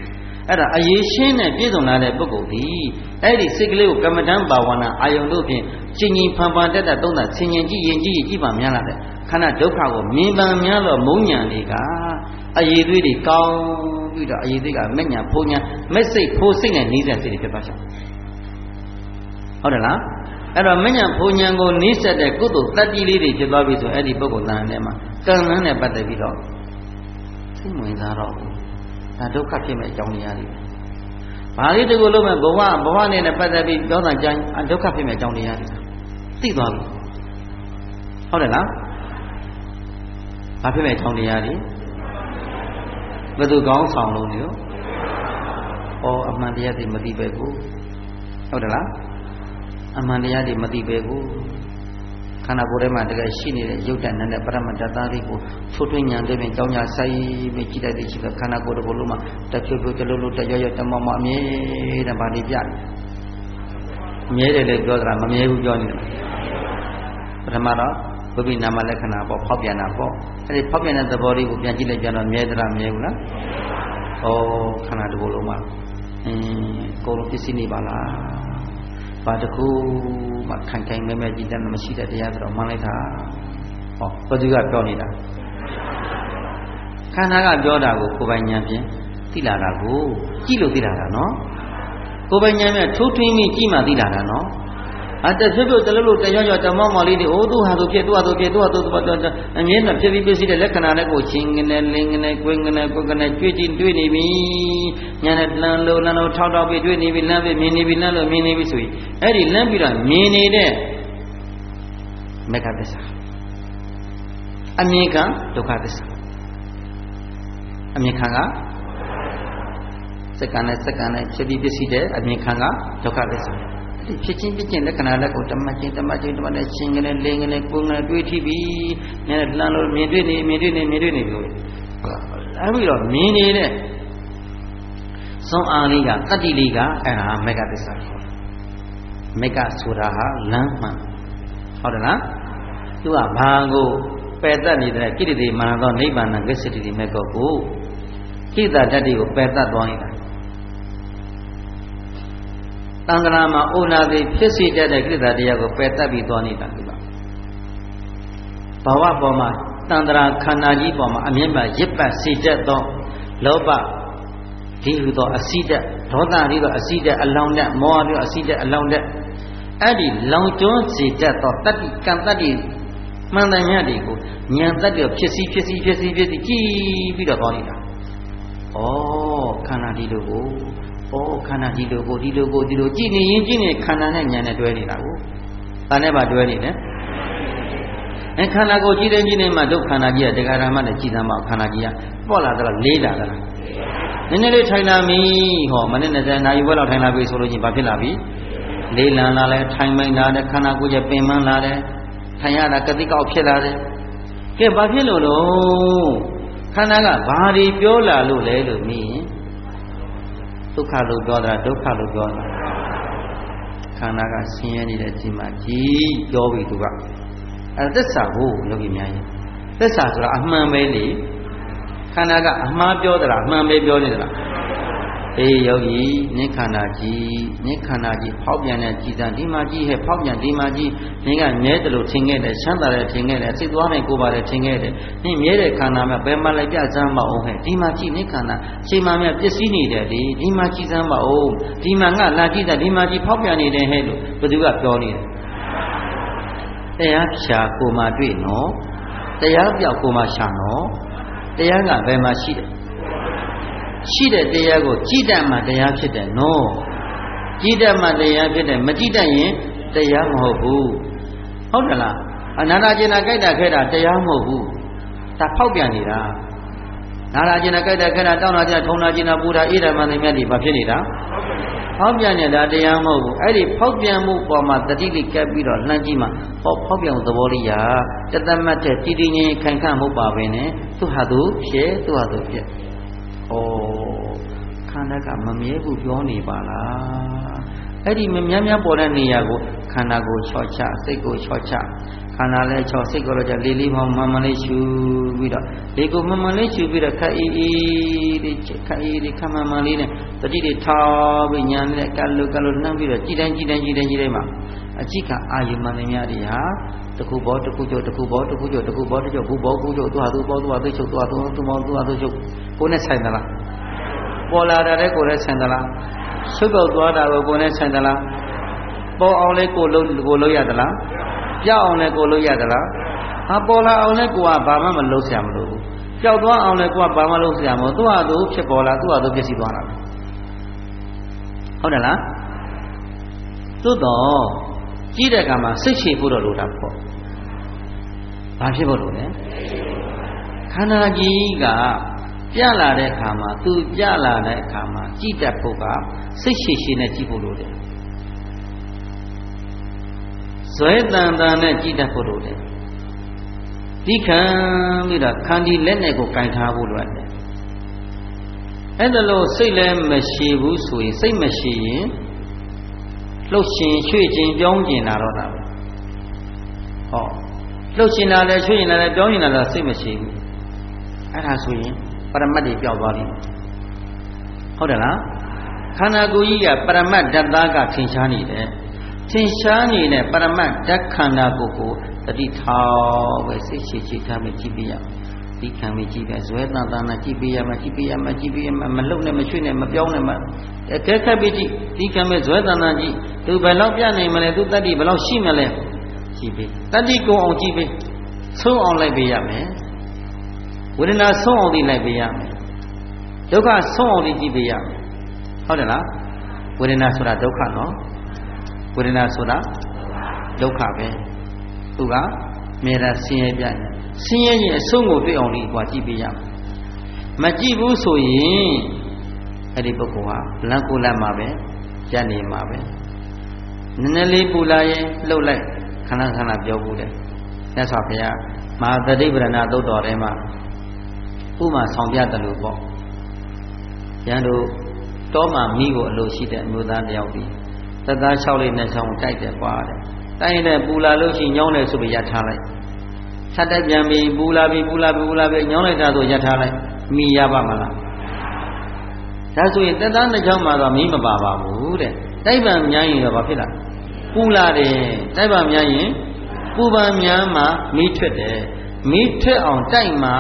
အဲ့ဒါအရေးရှင်းနဲ့ပြည့်စုံလာတဲ့ပုဂ္ဂိုလ်ဒီအဲ့ဒီစိတ်ကလေးကိုကမ္မဋ္ဌာန်းဘာဝနာအာယုံတို့ဖြင့်ကျင်ကြီးဖန်ဖန်တက်တက်သုံးတာဆင်ញင်ကြည့်ရင်ကြည့်ကြည့်ပါများလာတဲ့ခန္ဓာဒုက္ခကိုမြင်ပန်များတော့မုံညာတွေကအရေးသွေးတွေကောင်းပြီးတော့အရေးသွေးကမက်ညာဖိုးညာမက်စိတ်ဖိုးစိတ်နဲ့နှီးဆက်စိတ်တွေဖြစ်သွားချင်ဟုတ်တယ်လားအဲ့တော့မညာဘုံညာကိုနှိစက်တဲ့ကုသိုလ်တတ္တိလေးတွေဖြစ်သွားပြီဆိုအဲ့ဒီပုဂ္ဂိုလ်တန်ထဲမှာကံလန်းနဲ့ပတ်သက်ပြီးတော့သိဝင်စားတော့ဘူးဒါဒုက္ခဖြစ်မဲ့အကြောင်းတရားတွေဘာလေးတကူလို့မဲ့ဘဝဘဝနဲ့ပတ်သက်ပြီးပြောတာကြိုင်းဒုက္ခဖြစ်မဲ့အကြောင်းတရားတွေသိသွားပြီဟုတ်တယ်လားဘာဖြစ်မဲ့အကြောင်းတရားတွေဘယ်သူကောင်းဆောင်လို့လဲဩအမှန်တရားတွေမသိပဲကိုဟုတ်တယ်လားအမှန်တရားတွေမသိပဲကိုခန္ဓာကိုယ်ထဲမှာတကယ်ရှိနေတဲ့ရုပ်တဏ္ဍနဲ့ပရမတ္တသားလေးကိုထိုးထွင်းဉာဏ်တွေနဲ့ကြောင်းညာဆိုင်ပြီးကြည့်တတ်တဲ့ရှိကခန္ဓာကိုယ်တစ်ခုလုံးမှာတဖြုတ်ဖြုတ်တလုံးလုံးတရွရွတမောမောအမြဲတမ်းဗာနေပြတယ်အမြဲတယ်လေပြောတာမမြဲဘူးပြောနေတယ်ပထမတော့ဘုဗ္ဗနာမလက္ခဏာပေါ့ဖောက်ပြန်တာပေါ့အဲဒီဖောက်ပြန်တဲ့သဘောလေးကိုပြန်ကြည့်လိုက်ကြတော့မြဲသလားမမြဲဘူးလားဩခန္ဓာတစ်ခုလုံးမှာအင်းကိုယ်လုံးပစ္စည်းနေပါလားဘာတခုမှခိုင်ခိုင်မဲမဲကြည်တတ်မရှိတဲ့တရားဆိုတော့မှန်းလိုက်တာဟောဘုသူကပြောနေတာခန္ဓာကပြောတာကိုကိုယ်ပိုင်ဉာဏ်ဖြင့်သိလာတာကိုကြည့်လို့သိလာတာနော်ကိုယ်ပိုင်ဉာဏ်နဲ့ထိုးထွင်းပြီးကြည့်မှသိလာတာနော်အတဖြစ်ဖြစ်တလို့လို့တရောရောတမောမောလေးတွေအိုးသူဟာသူဖြစ်သူဟာသူဖြစ်သူဟာသူအမြဲတမ်းဖြစ်ပြီးပြည့်စည်တဲ့လက္ခဏာနဲ့ကိုချင်းငနဲ့လင်းငနဲ့ကိုယ်ငနဲ့ကိုယ်ငနဲ့ကြွေးကြည့်တွေ့နေပြီညာနဲ့လမ်းလို့လမ်းလို့ထောက်ထောက်ပြီးတွေ့နေပြီလမ်းပြီးမြင်နေပြီလမ်းလို့မြင်နေပြီဆိုရင်အဲ့ဒီလမ်းပြီးတော့မြင်နေတဲ့မေဃသစ္စာအမြင်ကဒုက္ခသစ္စာအမြင်ခံကစက္ကန့်နဲ့စက္ကန့်နဲ့ဖြစ်ပြီးပြည့်စည်တဲ့အမြင်ခံကဒုက္ခသစ္စာဖြစ်ချင်းဖြစ်ချင်းလက္ခဏာလက်ကိုတမချင်းတမချင်းတမနဲ့ရှင်းကနေလင်းကနေကိုယ်နဲ့တွေးထိပြီးညနေလမ်းလို့မြင်တွေ့နေမြင်တွေ့နေမြင်တွေ့နေလို့အဲ့ပြီးတော့မြင်နေတဲ့သုံးအားလေးကတတ္တိလေးကအဲ့ဒါမေဃသစ္စာခေါ်တယ်မေဃဆိုတာဟာလမ်းမှန်ဟုတ်တယ်လားသူကဘာကိုပယ်တတ်နေတဲ့ကိရိတိမာနသောနိဗ္ဗာန်ဂစ္စတိမေဃကိုကိတ္တတတ္တိကိုပယ်တတ်သွားနေတာတန်ត្រာမှာအိုနာသည်ဖြစ်စေတတ်တဲ့ကိလေသာတရားကိုပယ်တတ်ပြီးသွားနေတာဒီပါဘဝပေါ်မှာတန်ត្រာခန္ဓာကြီးပေါ်မှာအမြဲတမ်းရစ်ပတ်စေတတ်သောလောဘဒီဟုသောအစိတ္တဒေါသဒီသောအစိတ္တအလောင်းတဲ့မောဟဒီသောအစိတ္တအလောင်းတဲ့အဲ့ဒီလောင်ကျွမ်းစေတတ်သောတတ္တိကံတတ္တိမှန်တယ်မြတ်တွေကိုဉာဏ်တတ္တိကိုဖြစ်စီဖြစ်စီဖြစ်စီဖြစ်စီကြည့်ပြီးတော့သွားနေတာဩခန္ဓာဒီလိုကိုဩခန္ဓာဒီလိုကိုဒီလိုကိုဒီလိုကြည့်နေရင်ကြည့်နေခန္ဓာနဲ့ဉာဏ်နဲ့တွဲနေတာကိုဒါနဲ့ပါတွဲနေတယ်အဲခန္ဓာကိုကြည့်တယ်ကြည့်နေမှဒုက္ခန္ဓာကြီးကတရားဓမ္မနဲ့ကြည်သမ်းမှခန္ဓာကြီးကပေါ့လာတော့လေးလာသလားနည်းနည်းလေးထိုင်လာပြီဟောမနေ့၂၀နာရီဘက်လောက်ထိုင်လာပြီဆိုလို့ချင်းဘာဖြစ်လာပြီလေးလံလာလဲထိုင်မိန်လာတယ်ခန္ဓာကိုယ်ရဲ့ပင်မလာတယ်ထိုင်ရတာကတိကောက်ဖြစ်လာတယ်ကဲဘာဖြစ်လို့လို့ခန္ဓာကဘာတွေပြောလာလို့လဲလို့မြင်ဒုက္ခလို့ပြောတာဒုက္ခလို့ပြောတာခန္ဓာကဆင်းရဲနေတဲ့ဒီမှာကြီးပြောပြီသူကအဲသစ္စာကိုလောကီများရင်သစ္စာဆိုတာအမှန်ပဲလေခန္ဓာကအမှားပြောသလားအမှန်ပဲပြောနေသလားအေးယောဂီနိခန္ဓာကြီးနိခန္ဓာကြီးဖောက်ပြန်တဲ့ကြည်စံဒီမှာကြီးဟဲ့ဖောက်ပြန်ဒီမှာကြီးနင်းကမြဲတယ်လို့ထင်ခဲ့တယ်ချမ်းသာတယ်ထင်ခဲ့တယ်စိတ်သွားနိုင်ကိုယ်ပါတယ်ထင်ခဲ့တယ်နင်းမြဲတဲ့ခန္ဓာမှာဘယ်မှာလိုက်ပြစမ်းမအောင်ဟဲ့ဒီမှာကြီးနိခန္ဓာချိန်မှမြပစ္စည်းနေတယ်လေဒီမှာကြီးစမ်းမအောင်ဒီမှာငါလာကြည့်တာဒီမှာကြီးဖောက်ပြန်နေတယ်ဟဲ့လို့ဘယ်သူကပြောနေတယ်တရားဖြာကိုမှတွေ့နော်တရားပြောက်ကိုမှရှာနော်တရားကဘယ်မှာရှိတယ်ရှိတဲ့တရားကိုကြည်တတ်မှတရားဖြစ်တယ်နော်ကြည်တတ်မှတရားဖြစ်တယ်မကြည်တတ်ရင်တရားမဟုတ်ဘူးဟုတ်တယ်လားအနာနာကျင်နာကြိုက်တာခဲတာတရားမဟုတ်ဘူးဒါဖောက်ပြန်နေတာနာနာကျင်နာကြိုက်တာခဲတာတောင်းတာကျင်ထုံတာကျင်နာပူတာအေးတယ်မှန်တယ်မြတ်ဒီဘာဖြစ်နေတာဖောက်ပြန်နေတာတရားမဟုတ်ဘူးအဲ့ဒီဖောက်ပြန်မှုပေါ်မှာတတိလေးကပ်ပြီးတော့လှမ်းကြည့်မှဟောဖောက်ပြန်သဘောလေးရာတသက်မှတ်တဲ့တည်တည်ငြိမ်ခိုင်ခန့်မှုပါပဲနဲ့သူဟာသူဖြစ်သူဟာသူဖြစ်ဩခန္ဓာကမမြဲဘူးပြောနေပါလားအဲ့ဒီမများများပေါ်တဲ့နေရာကိုခန္ဓာကိုချော့ချစိတ်ကိုချော့ချခ khana le chao sik ko lo ja li li phom man man le shu pi do li ko man man le shu pi do khat ee ee de khat ee de khat man man le ne tati de thaw pi nyan le kal lo kal lo nang pi do ji dan ji dan ji dan ji dan ma a chi ka ayu man ne mya de ha taku bo taku jo taku bo taku jo taku bo taku jo bu bo ku jo tu ha tu bo tu ha tu chuk tu ha tu tu mo tu ha tu chuk ko ne sai da la po la da de ko ne sai da la chuk ko twa da ko ko ne sai da la po aung le ko lo ko lo ya da laပြောက်အောင်လည်းကိုလို့ရသလားဟာပေါ်လာအောင်လည်းကိုကဘာမှမလုပ်ဆရာမလို့ဘူးပြောက်သွားအောင်လည်းကိုကဘာမှလုပ်ဆရာမလို့သူ့ဟာသူဖြစ်ပေါ်လာသူ့ဟာသူပြည့်စည်သွားတာဟုတ်တယ်လားသို့တော့ကြည့်တဲ့အခါမှာစိတ်ရှည်ဖို့တော့လိုတာပေါ့ဘာဖြစ်ဖို့လိုလဲခန္ဓာကြီးကပြလာတဲ့အခါမှာသူပြလာတဲ့အခါမှာကြည့်တတ်ဖို့ကစိတ်ရှည်ရှည်နဲ့ကြည့်ဖို့လိုတယ်ဇွဲတန်တန်နဲ့ကြည်တတ်ဖို့လိုတယ်ဒီခံပြီးတော့ခန္ဒီလက်နဲ့ကိုကင်ထားဖို့လိုတယ်အဲ့ဒါလို့စိတ်လည်းမရှိဘူးဆိုရင်စိတ်မရှိရင်လှုပ်ရှင်ရွှေ့ခြင်းပြောင်းခြင်းလာတော့တာပဲဟောလှုပ်ရှင်လာလည်းရွှေ့ရှင်လာလည်းပြောင်းရှင်လာတော့စိတ်မရှိဘူးအဲ့ဒါဆိုရင်ပရမတ်တွေပျောက်သွားပြီဟုတ်တယ်လားခန္ဓာကိုယ်ကြီးကပရမတ်ဓာတ်သားကထင်ရှားနေတယ်ထင်ရှားနေတဲ့ပရမတ်ဓာတ်ခန္ဓာကိုယ်ကိုတတိထောင်ပဲစိတ်ရှိရှိထားပြီးကြည့်ပြရဒီခံပြီးကြည့်ပြဇွဲတန်တန်နဲ့ကြည့်ပြရမှာကြည့်ပြရမှာကြည့်ပြရမှာမလုံနဲ့မရွှေ့နဲ့မပြောင်းနဲ့မအကဲခတ်ပြီးကြည့်ဒီခံပြီးဇွဲတန်တန်ကြည့်သူဘယ်လောက်ပြနိုင်မလဲသူတတ္တိဘယ်လောက်ရှိမလဲကြည့်ပြီးတတ္တိကိုအောင်ကြည့်ပြီးဆုံးအောင်လိုက်ပေးရမယ်ဝေဒနာဆုံးအောင်လိုက်ပေးရမယ်ဒုက္ခဆုံးအောင်ကြည့်ပေးရမယ်ဟုတ်တယ်လားဝေဒနာဆိုတာဒုက္ခနော်ဝေဒနာဆိုတာဒုက္ခပဲသူကမြေတာဆင်းရဲပြတယ်ဆင်းရဲရင်အဆုံးကိုတွေ့အောင်လေးกว่าကြည့်ပေးရမယ်မကြည့်ဘူးဆိုရင်အဲ့ဒီပုဂ္ဂိုလ်ဟာလမ်းကိုလမ်းမှာပဲကြက်နေမှာပဲနည်းနည်းလေးပူလာရင်လှုပ်လိုက်ခဏခဏပြောဘူးတယ်မြတ်စွာဘုရားမဟာသတိပ္ပဏသုတ်တော်ထဲမှာဥမာဆောင်ပြတယ်လို့ပေါ့ရန်တို့တောမှာမိကိုအလိုရှိတဲ့အမျိုးသားတယောက်ဒီသက်သား၆လေးနဲ့ဆောင်တိုက်တယ်ပွားတယ်တိုင်းတဲ့ပူလာလို့ရှိရင်ညောင်းတယ်ဆိုပြီးရထားလိုက်ဆက်တက်ပြန်ပြီးပူလာပြီးပူလာပြီးပူလာပြီးညောင်းလိုက်တာဆိုရထားလိုက်မိရပါမလားဒါဆိုရင်သက်သားနှစ်ချောင်းမှာတော့မိမပါပါဘူးတဲ့တိုက်ပံများရင်တော့ဘာဖြစ်လာပူလာတယ်တိုက်ပံများရင်ပူပံများမှာမိထွက်တယ်မိထွက်အောင်တိုက်မှာ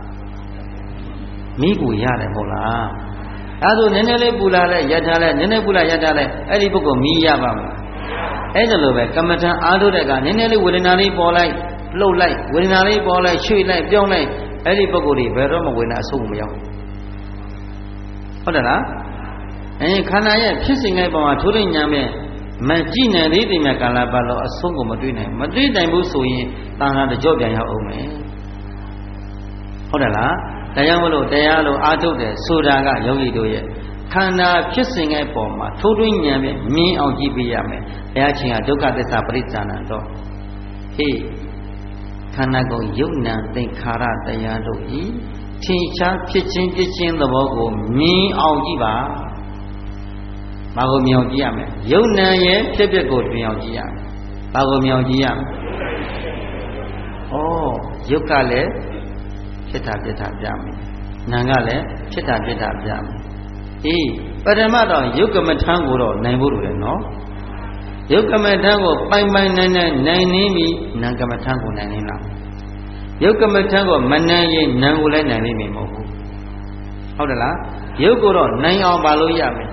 မိကိုရတယ်ဟုတ်လားအဲဒါဆိုနည်းနည်းလေးပူလာလဲရထားလဲနည်းနည်းပူလာရထားလဲအဲ့ဒီပုဂ္ဂိုလ်မိရပါမလားအဲ့ဒါလိုပဲကမ္မထံအားထုတ်တဲ့ကနည်းနည်းလေးဝေဒနာလေးပေါ်လိုက်လှုပ်လိုက်ဝေဒနာလေးပေါ်လိုက်ရွှေ့လိုက်ပြောင်းလိုက်အဲ့ဒီပုဂ္ဂိုလ်တွေဘယ်တော့မှဝေဒနာအဆုံးမရောက်ဟုတ်တယ်လားအဲခန္ဓာရဲ့ဖြစ်စဉ်တိုင်းပေါ်မှာထိုးတဲ့ဉာဏ်နဲ့မကြည့်နိုင်သေးတဲ့မြတ်ကာလပတ်လို့အဆုံးကိုမတွေ့နိုင်မတွေ့နိုင်ဘူးဆိုရင်တဏှာတကြော့ပြန်ရောက်အောင်မယ်ဟုတ်တယ်လားဒါကြောင့်မလို့တရားလို့အားထုတ်တယ်ဆိုတာကယောဂီတို့ရဲ့ခန္ဓာဖြစ်စဉ်ရဲ့ပေါ်မှာထိုးထွင်းဉာဏ်ဖြင့်မြင်အောင်ကြည့်ပေးရမယ်ဘုရားရှင်ကဒုက္ခသစ္စာပရိစ္ဆာနံတော့ဟေးခန္ဓာကိုယ်ယုတ်နံသင်္ခါရတရားတို့ဤထင်ရှားဖြစ်ခြင်းပြခြင်းသဘောကိုမြင်အောင်ကြည့်ပါဘာကိုမြင်အောင်ကြည့်ရမလဲယုတ်နံရဲ့ဖြစ်ဖြစ်ကိုတွင်အောင်ကြည့်ရမယ်ဘာကိုမြင်အောင်ကြည့်ရမလဲဩယုတ်ကလည်းဖြစ်တာပြတာပြမယ်နာကလည်းဖြစ်တာပြတာပြမယ်အေးပထမတော့ယုတ်ကမထမ်းကိုတော့နိုင်ဖို့လိုတယ်နော်ယုတ်ကမထမ်းကိုပိုင်ပိုင်နိုင်နိုင်နိုင်နေပြီနာကမထမ်းကိုနိုင်နေလားယုတ်ကမထမ်းကိုမနိုင်ရင်နာကိုလည်းနိုင်နိုင်မှာမဟုတ်ဘူးဟုတ်တယ်လားယုတ်ကိုတော့နိုင်အောင်ပါလို့ရမယ်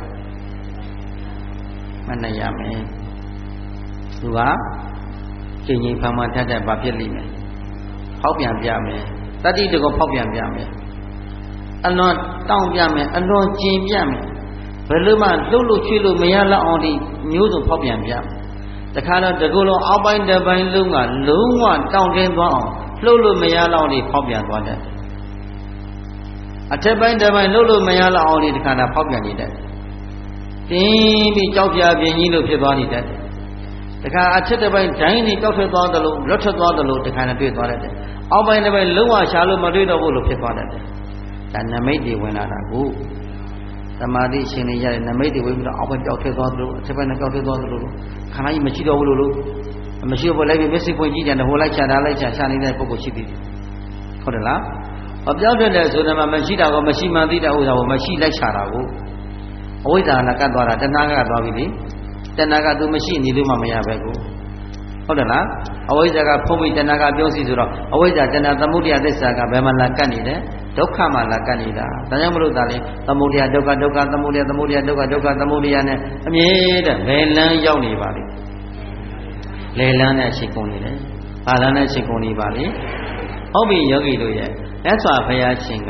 မနိုင်ရမယ်သူကချိန်ချိန်ဖန်ဖန်ထက်ထက်ဘာဖြစ်လိမ့်မယ်ဖောက်ပြန်ပြမယ်တတိတကောဖောက်ပြန်ပြမယ်အလွန်တောင့်ပြမယ်အလွန်ကျင်ပြမယ်ဘယ်လိုမှလှုပ်လို့ချွေးလို့မရလောက်အောင်ဒီမျိုးစုံဖောက်ပြန်ပြမယ်တခါတော့တကူလုံးအောက်ပိုင်းတစ်ပိုင်းလုံးကလုံးဝတောင့်တင်းသွားအောင်လှုပ်လို့မရလောက်ဒီဖောက်ပြန်သွားတယ်အထက်ပိုင်းတစ်ပိုင်းလှုပ်လို့မရလောက်အောင်ဒီတခါတော့ဖောက်ပြန်နေတယ်တင်းပြီးကြောက်ပြပြင်းကြီးလို့ဖြစ်သွားနေတယ်တခါအထက်တစ်ပိုင်းဒိုင်းနေကြောက်ထွက်သွားသလိုလွတ်ထွက်သွားသလိုတခါနဲ့တွေ့သွားတယ်အောက်ပိုင်းတစ်ပိုင်းလုံးဝရှာလို့မတွေ့တော့ဘူးလို့ဖြစ်သွားတယ်ဒါနမိတ်တွေဝင်လာတာကိုသမာဓိရှင်နေရတဲ့နမိတ်တွေဝင်ပြီးတော့အောက်ပိုင်းကြောက်ထွက်သွားသလိုအထက်ပိုင်းနဲ့ကြောက်ထွက်သွားသလိုခန္ဓာကြီးမရှိတော့ဘူးလို့လို့မမရှိဘူးလိုက်ပြီးမျက်စိပွင့်ကြည့်တယ်ဟိုလိုက်ချတာလိုက်ချရှာနေတဲ့ပုဂ္ဂိုလ်ရှိသေးတယ်ဟုတ်တယ်လားအပြောက်တဲ့ဆိုတယ်မှာမရှိတာကမရှိမှန်သိတဲ့ဥစ္စာကိုမရှိလိုက်ချတာကိုအဝိဇ္ဇာကကတ်သွားတာတဏှာကကတ်သွားပြီလေတဏှာကသူမရှိနေလို့မှမရပဲကိုဟုတ်တယ်လားအဝိဇ္ဇာကဖုံးပြီးတဏှာကပြောစီဆိုတော့အဝိဇ္ဇာတဏှာသမုဒယသစ္စာကဘယ်မှာလာကတ်နေလဲဒုက္ခမှာလာကတ်နေတာဒါကြောင့်မလို့ဒါလေသမုဒယဒုက္ခဒုက္ခသမုဒယသမုဒယဒုက္ခဒုက္ခသမုဒယနဲ့အမြဲတမ်းလေလန်းရောက်နေပါလိမ့်လေလန်းနဲ့ရှိကုန်နေတယ်ဘာလန်းနဲ့ရှိကုန်နေပါလိမ့်ဟုတ်ပြီယောဂီတို့ရဲ့မြတ်စွာဘုရားရှင်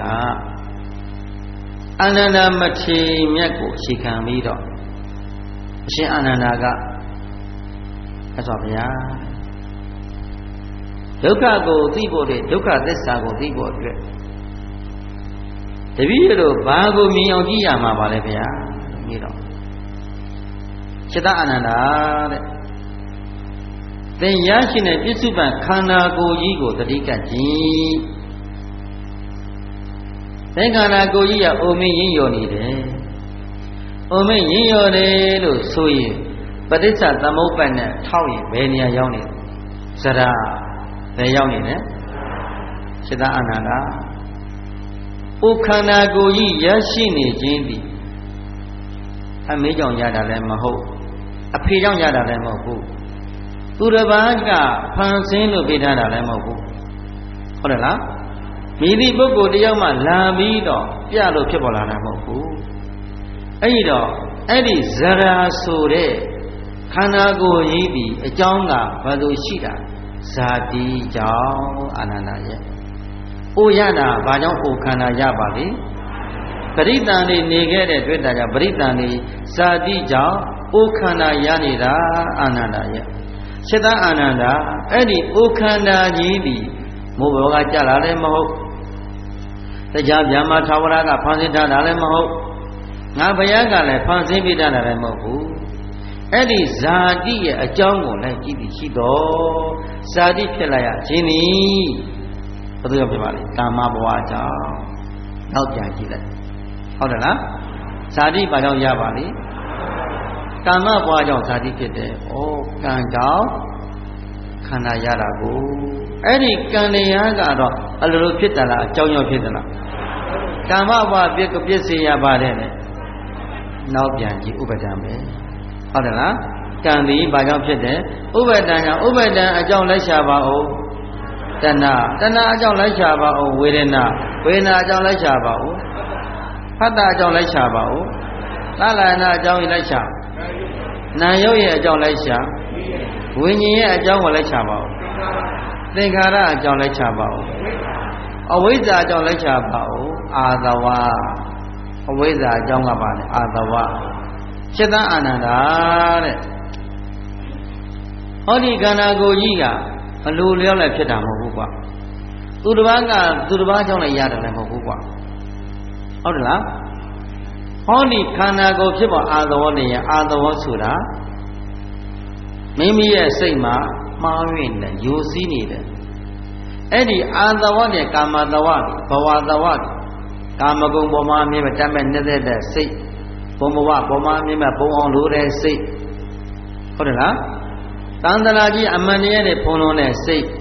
ကအနန္တမထေရမြတ်ကိုအခြေခံပြီးတော့အရှင်အာနန္ဒာကမြတ်စွာဘုရားဒုက္ခကိုသိဖို့တဲ့ဒုက္ခသစ္စာကိုသိဖို့အတွက်တပည့်တို့ဘာကိုမြင်အောင်ကြည့်ရမှာပါလဲဗျာပြီးတော့စိတ္တအာနန္ဒာတဲ့သင်ရရှိတဲ့ပြစ္ဆုပန်ခန္ဓာကိုယ်ကြီးကိုတတိကကြည့်သင်္ခန္ဓာကိုယ်ကြီးကအိုမင်းရင်းရော်နေတယ်အိုမင်းရင်းရော်တယ်လို့ဆိုရင်ပဋိစ္စသမုပ္ပါဒ်နဲ့ထောက်ရင်ဘယ်နေရာရောက်နေလဲဇရာဘယ်ရောက်နေလဲစိတ္တအာနန္ဒာအိုခန္ဓာကိုယ်ကြီးရရှိနေခြင်းသည်အမေကြောင့်ရတာလည်းမဟုတ်အဖေကြောင့်ရတာလည်းမဟုတ်ဘူးသူတစ်ပါးကဖန်ဆင်းလို့ပေးထားတာလည်းမဟုတ်ဘူးဟုတ်တယ်လားမိသည့်ပုဂ္ဂိုလ်တယောက်မှလာပြီးတော့ပြလို့ဖြစ်ပေါ်လာတာမဟုတ်ဘူးအဲ့ဒီတော့အဲ့ဒီဇရာဆိုတဲ့ခန္ဓာကိုယ်ကြီးဒီအကြောင်းကဘာလို့ရှိတာဇာတိကြောင့်အာနန္ဒာရဲ့အိုရတာဘာကြောင့်အိုခန္ဓာရပါလိပရိသန်နေနေခဲ့တဲ့တွေ့တာကြောင့်ပရိသန်နေဇာတိကြောင့်အိုခန္ဓာရနေတာအာနန္ဒာရဲ့စိတ္တအာနန္ဒာအဲ့ဒီအိုခန္ဓာကြီးဒီမိုးဘောကကြလာလည်းမဟုတ်တရားဗျာမထာဝရကဖန်ဆင်းထားတာလည်းမဟုတ်ငါဘုရားကလည်းဖန်ဆင်းပြထားတာလည်းမဟုတ်ဘူးအဲ့ဒီဇာတိရဲ့အကြောင်းကိုလည်းကြည့်ပြီးရှိတော့ဇာတိဖြစ်လာရခြင်းနီဘယ်သူရောက်ဖြစ်ပါလဲကာမဘဝကြောင့်နောက်ပြန်ကြည့်လိုက်ဟုတ်တယ်လားဇာတိဘာကြောင့်ရပါလဲကာမဘဝကြောင့်ဇာတိဖြစ်တယ်ဩကံကြောင့်ခန္ဓာရတာကိုအဲ့ဒီကံတရားကတော့အလိုလိုဖြစ်တယ်လားအကြောင်းကြောင့်ဖြစ်တယ်လားကာမဘဝပြည့်ပြည့်စေရပါတယ်နဲ့နောက်ပြန်ကြည့်ဥပဒံပဲဟုတ်တယ်လားကံဒီဘာကြောင့်ဖြစ်တယ်ဥပဒံကြောင့်ဥပဒံအကြောင်းလိုက်ရှာပါဦးတဏှာတဏှာအကြောင်းလိုက်ရှာပါဦးဝေဒနာဝေဒနာအကြောင်းလိုက်ရှာပါဦးဖတ်တာအကြောင်းလိုက်ရှာပါဦးသလနာအကြောင်းလိုက်ရှာနာယုတ်ရဲ့အကြောင်းလိုက်ရှာဝိညာဉ်ရဲ့အကြောင်းကိုလိုက်ရှာပါဦးသင်္ခါရအကြောင်းလိုက်ရှာပါဦးအဝိဇ္ဇာအကြောင်းလိုက်ရှာပါဦးအာသဝအဝိဇ္ဇာအကြောင်းကပါလေအာသဝစိတ္တအာနန္ဒာတဲ့ဟောဒီခန္ဓာကိုယ်ကြီးကအလိုလျောက်လည်းဖြစ်တာမဟုတ်ဘူးကွာသူတစ်ပါးကသူတစ်ပါးကြောင့်လည်းရတယ်လည်းမဟုတ်ဘူးကွာဟုတ်တယ်လားဟောဒီခန္ဓာကိုယ်ဖြစ်ပေါ်အာသဝနေရအာသဝဆိုတာမိမိရဲ့စိတ်မှာမှားယွင်းတယ်ယိုစီးနေတယ်အဲ့ဒီအာသဝနဲ့ကာမသဝဘဝသဝကာမဂုဏ်ပေါ်မှာမြင်မဲ့တတ်မဲ့နေတဲ့စိတ်ဘုံဘဝပေါ်မှာမြင်မဲ့ပုံအောင်လို့တဲ့စိတ်ဟုတ်တယ်လားတန်တရာကြီးအမှန်တရားနဲ့ဖုံးလုံးတဲ့စိတ်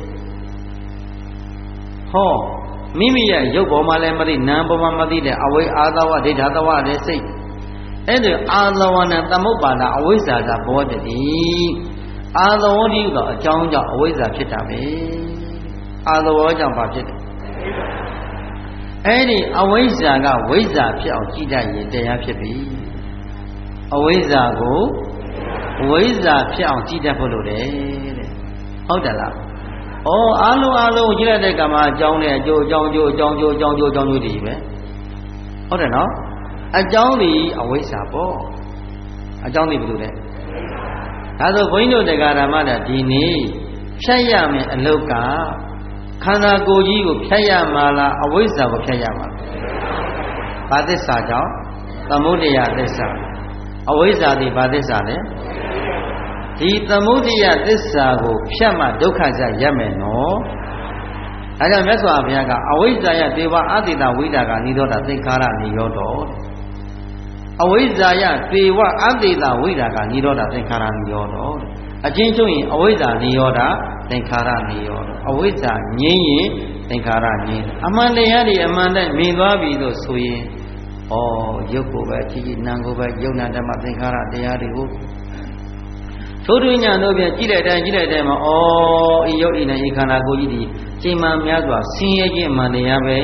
ဟောမိမိရဲ့ရုပ်ပေါ်မှာလည်းမသိနာမ်ပေါ်မှာမသိတဲ့အဝိအာသဝဒိဋ္ဌသဝတဲ့စိတ်အဲ့ဒီအာသဝနဲ့သမုပ္ပါဒအဝိဇ္ဇာကဘောတည်းအာသဝတိတော့အကြောင်းကြောင့်အဝိဇ္ဇာဖြစ်တာပဲအာသဝကြောင့်ဘာဖြစ်တယ်အဲ့ဒီအဝိဇ္ဇာကဝိဇ္ဇာဖြစ်အောင်ကြည့်တတ်ရင်တရားဖြစ်ပြီအဝိဇ္ဇာကိုဝိဇ္ဇာဖြစ်အောင်ကြည့်တတ်ဖို့လိုတယ်တဲ့ဟုတ်တယ်လားဩအားလုံးအားလုံးကြည့်ရတဲ့ကံမှာအကြောင်းနဲ့အကျိုးအကြောင်းကျိုးအကြောင်းကျိုးအကြောင်းကျိုးအကြောင်းကျိုးတည်းပဲဟုတ်တယ်နော်အကြောင်းဒီအဝိဇ္ဇာပေါ့အကြောင်းဒီဘယ်လိုလဲဒါဆိုဘုန်းကြီးတို့တရားဓမ္မတာဒီနေ့ဖြတ်ရမယ်အလုတ်ကခန္ဓာကိုယ်ကြီးကိုဖြတ်ရမှာလားအဝိဇ္ဇာကိုဖြတ်ရမှာဘာသစ္စာကြောင့်သမုဒယသစ္စာအဝိဇ္ဇာဒီဘာသစ္စာလဲဒီသမုဒယသစ္စာကိုဖြတ်မှဒုက္ခစရမယ်နော်ဒါကြောင့်မြတ်စွာဘုရားကအဝိဇ္ဇာယဒေဝအတိတဝိဒါကနိရောဓသင်္ခါရနိရောဓအဝိဇ္ဇာယဒေဝအတိတဝိဒါကနိရောဓသင်္ခါရနိရောဓအချင်းချုပ်ရင်အဝိဇ္ဇာနိရောဓသင်္ခါရနိရောဓအဝိဇ္ဇာငြိမ်းရင်သင်္ခါရငြိမ်းအမှန်တရားတွေအမှန်တည်းမြင်သွားပြီလို့ဆိုရင်ဩရုပ်ကိုပဲကြည့်ကြည့်နာမ်ကိုပဲယုံနာဓမ္မသင်္ခါရတရားတွေကိုထိုးထွင်းညာတို့ပြန်ကြည့်လိုက်တိုင်းကြည့်လိုက်တိုင်းမှာဩဤရုပ်ဤနဲ့ဤခန္ဓာကိုယ်ကြီးဒီချိန်မှများစွာဆင်းရဲခြင်းအမှန်တရားပဲ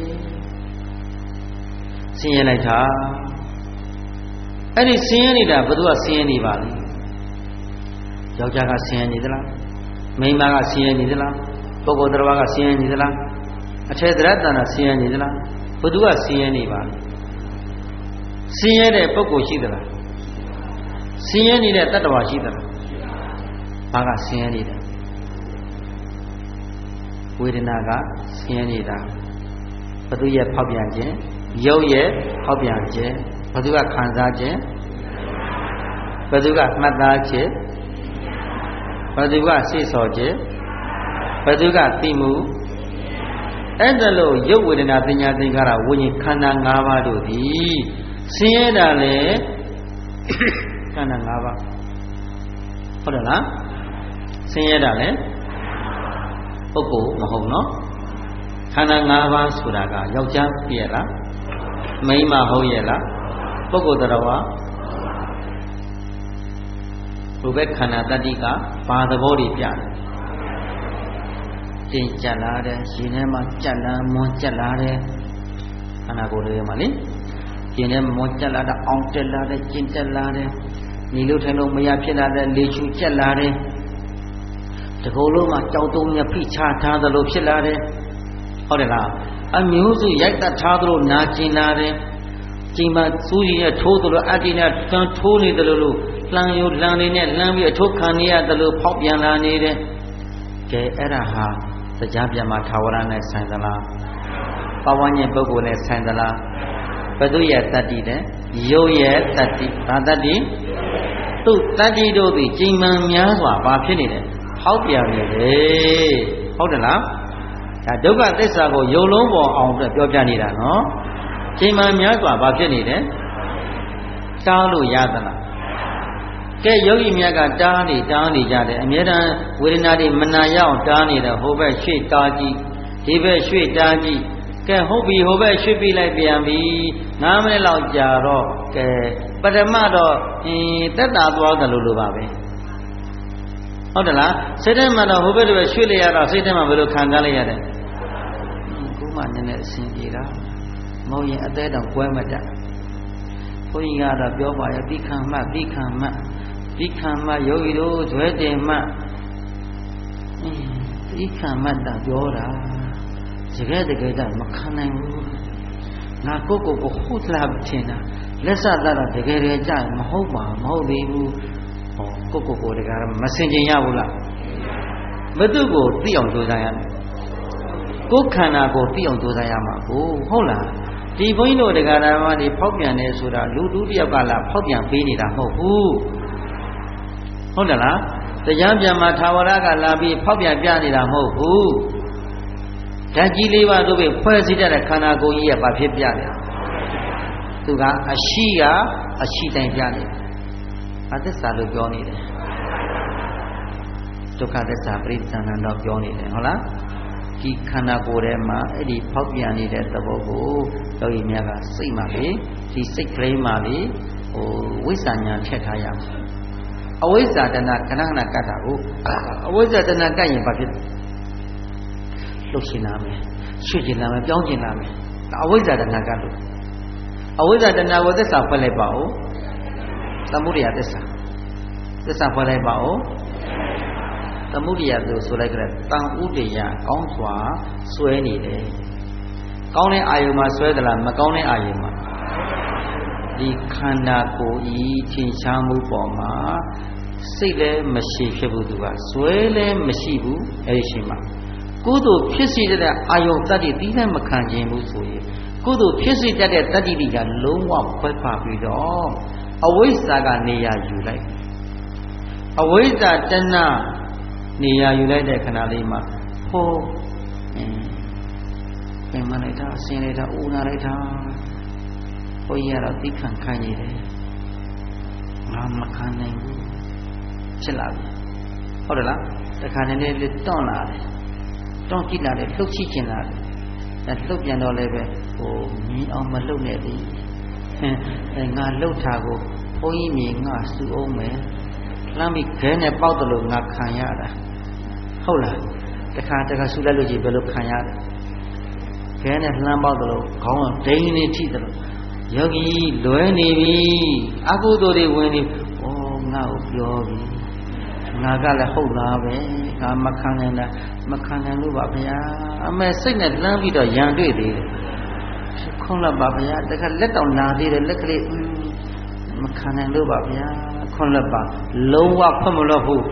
ဆင်းရဲလိုက်တာအဲ့ဒီဆင်းရဲနေတာဘယ်သူကဆင်းရဲနေပါလဲယောက်ျားကဆင်းရဲနေသလားမိန်းမကဆင်းရဲနေသလားပုဂ္ဂိုလ်တစ်ပါးကဆင်းရဲနေသလားအထေသရတ္တနာဆင်းရဲနေသလားဘယ်သူကဆင်းရဲနေပါလဲဆင်းရဲတဲ့ပုဂ္ဂိုလ်ရှိသလားဆင်းရဲနေတဲ့တတ္တဝါရှိသလားဘာကဆင်းရဲနေတာဝေဒနာကဆင်းရဲနေတာဘယ်သူရဲ့ဖောက်ပြန်ခြင်းရုပ်ရဲ့ဖောက်ပြန်ခြင်းဘယ်သူကခံစားခြင်းဘယ်သူကမှတ်သားခြင်းဘယ်သူကစိတ်ဆော်ခြင်းဘယ်သူကသိမှုအဲ့ဒါလို့ရုပ်ဝေဒနာပညာသင်္ခါရဝိညာဉ်ခန္ဓာ၅ပါးတို့သည်ဆင်းရဲတာလေခန္ဓာ၅ပါးဟုတ်တယ်လားဆင်းရဲတာလေပုဂ္ဂိုလ်မဟုတ်နော်ခန္ဓာ၅ပါးဆိုတာကယောက်ျားပြည့်လားမိန်းမဟုတ်ရဲ့လားပုဂ္ဂိုလ်တော်ဝါဘုဘက်ခန္ဓာတတ္တိကဘာသဘောတွေပြတယ်တင်ကြက်လာတယ်ရှင်ထဲမှာကြက်လာမွန်ကြက်လာတယ်ခန္ဓာကိုယ်တွေမှာလေရှင်ထဲမွန်ကြက်လာတာအောင်တက်လာတယ်ကျင်တက်လာတယ်ညီလို့ထိုင်လို့မရဖြစ်လာတဲ့လေချူကြက်လာတယ်တကူလုံးမှာကြောက်တုံးညဖိချထားသလိုဖြစ်လာတယ်ဟုတ်တယ်လားအမျိုးစုရိုက်တတ်ထားသလိုနာကျင်လာတယ်ကျင်မှာစူးရီနဲ့ထိုးသလိုအတ္တိနဲ့တန်ထိုးနေသလိုလို့လှမ်းရိုးလှမ်းနေနဲ့လှမ်းပြီးအထိုးခံနေရသလိုဖောက်ပြန်လာနေတယ်ကဲအဲ့ဒါဟာတရားပြန်မှာထာဝရနဲ့ဆိုင်သလားပဝန်းကျင်ပုဂ္ဂိုလ်နဲ့ဆိုင်သလားဘယ်သူရဲ့တတ္တိလဲရုပ်ရဲ့တတ္တိဘာတတ္တိသူ့တတ္တိတို့သည်ကျင်မှန်များစွာဘာဖြစ်နေလဲဖောက်ပြန်နေတယ်ဟုတ်တယ်လားဒါဒုက္ခသစ္စာကိုယုံလုံးပေါ်အောင်အတွက်ပြောပြနေတာနော်ချိန်မှများစွာဘာဖြစ်နေတယ်တားလို့ရသလားကဲယောဂီများကတားနေတားနေကြတယ်အမြဲတမ်းဝေဒနာတွေမနာရအောင်တားနေတယ်ဟိုဘက်ရွှေ့တားကြည့်ဒီဘက်ရွှေ့တားကြည့်ကဲဟုတ်ပြီဟိုဘက်ရွှေ့ပြလိုက်ပြန်ပြီ၅မိနစ်လောက်ကြာတော့ကဲပထမတော့အင်းတက်တာသွားတယ်လို့လိုပါပဲဟုတ်တယ်လားစိတ်ထဲမှာတော့ဟိုဘက်တွေရွှေ့လိုက်ရတော့စိတ်ထဲမှာဘယ်လိုခံစားလိုက်ရတဲ့ကိုမှနည်းနည်းအဆင်ပြေတာမဟုတ်ရင်အသေးတောင်ကွဲမတတ်ဘုန်းကြီးကတော့ပြောပါရဲ့တိခံမှတိခံမှတိခံမှယောဂီတို့ဇွဲတင်မှတိခံမှတာပြောတာတကယ်တကယ်တော့မခံနိုင်ဘူးငါကိုကိုကိုဟုတ်လားထင်တာလက်စသတာတကယ်တကယ်ကြမဟုတ်ပါမဟုတ်သေးဘူးဟောကိုကိုကိုတကယ်မစင်ကျင်ရဘူးလားဘယ်သူကိုသိအောင်ကြိုးစားရမလဲကိုယ်ခန္ဓာကိုသိအောင်ကြိုးစားရမှာကိုဟုတ်လားဒီဘုန်းကြီးတို့တရားဓမ္မတွေဖောက်ပြန်နေဆိုတာလူတူတယောက်ကလာဖောက်ပြန်ပေးနေတာမဟုတ်ဘူးဟုတ်တယ်လားတရားပြန်မှာသာဝရကလာပြီးဖောက်ပြန်ပြနေတာမဟုတ်ဘူးဓာတ်ကြီးလေးပါတို့ပဲဖွဲ့စည်းတတ်တဲ့ခန္ဓာကိုယ်ကြီးကဘာဖြစ်ပြလဲသူကအရှိကအရှိတိုင်းပြနေတယ်အသစ္စာလို့ပြောနေတယ်ဒုက္ခသစ္စာပရိစ္ဆာန်တော့ပြောနေတယ်ဟုတ်လားဒီခန္ဓာကိုယ်ထဲမှာအဲ့ဒီဖောက်ပြန်နေတဲ့သဘောကိုယောဂီများကစိတ်မှလေဒီစိတ်ကလေးမှလေဟိုဝိဇ္ဇာညာထည့်ထားရမယ်အဝိဇ္ဇာတဏခဏခဏကတ်တာကိုအဝိဇ္ဇာတဏကတ်ရင်ဘာဖြစ်လှုပ်ရှင်လာမယ်ရွှေ့ကျင်လာမယ်ပြောင်းကျင်လာမယ်အဝိဇ္ဇာတဏကတ်လို့အဝိဇ္ဇာတဏကိုသစ္စာဖွဲ့လိုက်ပါဦးသမုဒယသစ္စာသစ္စာဖွဲ့လိုက်ပါဦးသမုဒိယသူဆိုလိုက်ကြတဲ့တန်ဥဒိယကောင်းစွာဆွဲနေတယ်ကောင်းတဲ့အာယုံမှာဆွဲသလားမကောင်းတဲ့အာယုံမှာဒီခန္ဓာကိုယ်ဤထင်ရှားမှုပေါ်မှာစိတ်လည်းမရှိဖြစ်ဘူးသူကဆွဲလည်းမရှိဘူးအဲဒီရှိမှာကုသိုလ်ဖြစ်စေတဲ့အာယုံတတ္တိသီးလည်းမခံခြင်းဘူးဆိုရင်ကုသိုလ်ဖြစ်စေတတ်တဲ့တတ္တိကလုံးဝခွဲဖာပြီးတော့အဝိဇ္ဇာကနေရာယူလိုက်အဝိဇ္ဇာတဏနေရာယူလိုက်တဲ့ခဏလေးမှာဟိုအင်းပြန်မလိုက်တာဆင်းလိုက်တာဦးနာလိုက်တာဘုန်းကြီးကတော့သိခံခိုင်းနေတယ်ငါမခံနိုင်ဘူးဖြစ်လာပြီဟုတ်တယ်လားတခါနည်းနည်းလေးတွန့်လာတယ်တွန့်ကြည့်လာတယ်လှုပ်ချိချင်လာတယ်အဲလှုပ်ပြန်တော့လည်းပဲဟိုမြင်အောင်မလှုပ်နဲ့လေအဲငါလှုပ်တာကိုဘုန်းကြီးမြင်ငါစူအောင်မယ်လှမ်းပြီးခဲနဲ့ပေါက်တယ်လို့ငါခံရတာဟုတ်လားတခါတခါဆူလိုက်လို့ကြည့်ဘယ်လိုခံရလဲခဲနဲ့လှမ်းပေါက်တယ်လို့ခေါင်းကဒိန်းနေထိတယ်လို့ယောဂီလွယ်နေပြီအကုသိုလ်တွေဝင်နေဩငါ့ကိုပြောပြီငါကလည်းဟုတ်လားပဲငါမခံနိုင်တာမခံနိုင်လို့ပါဗျာအမေစိတ်နဲ့လှမ်းပြီးတော့ရန်တွေ့သေးတယ်ခွန်လပါဗျာတခါလက်တောင်လာသေးတယ်လက်ကလေးမခံနိုင်လို့ပါဗျာခွန်လပါလုံးဝဖွင့်မလို့ဘူး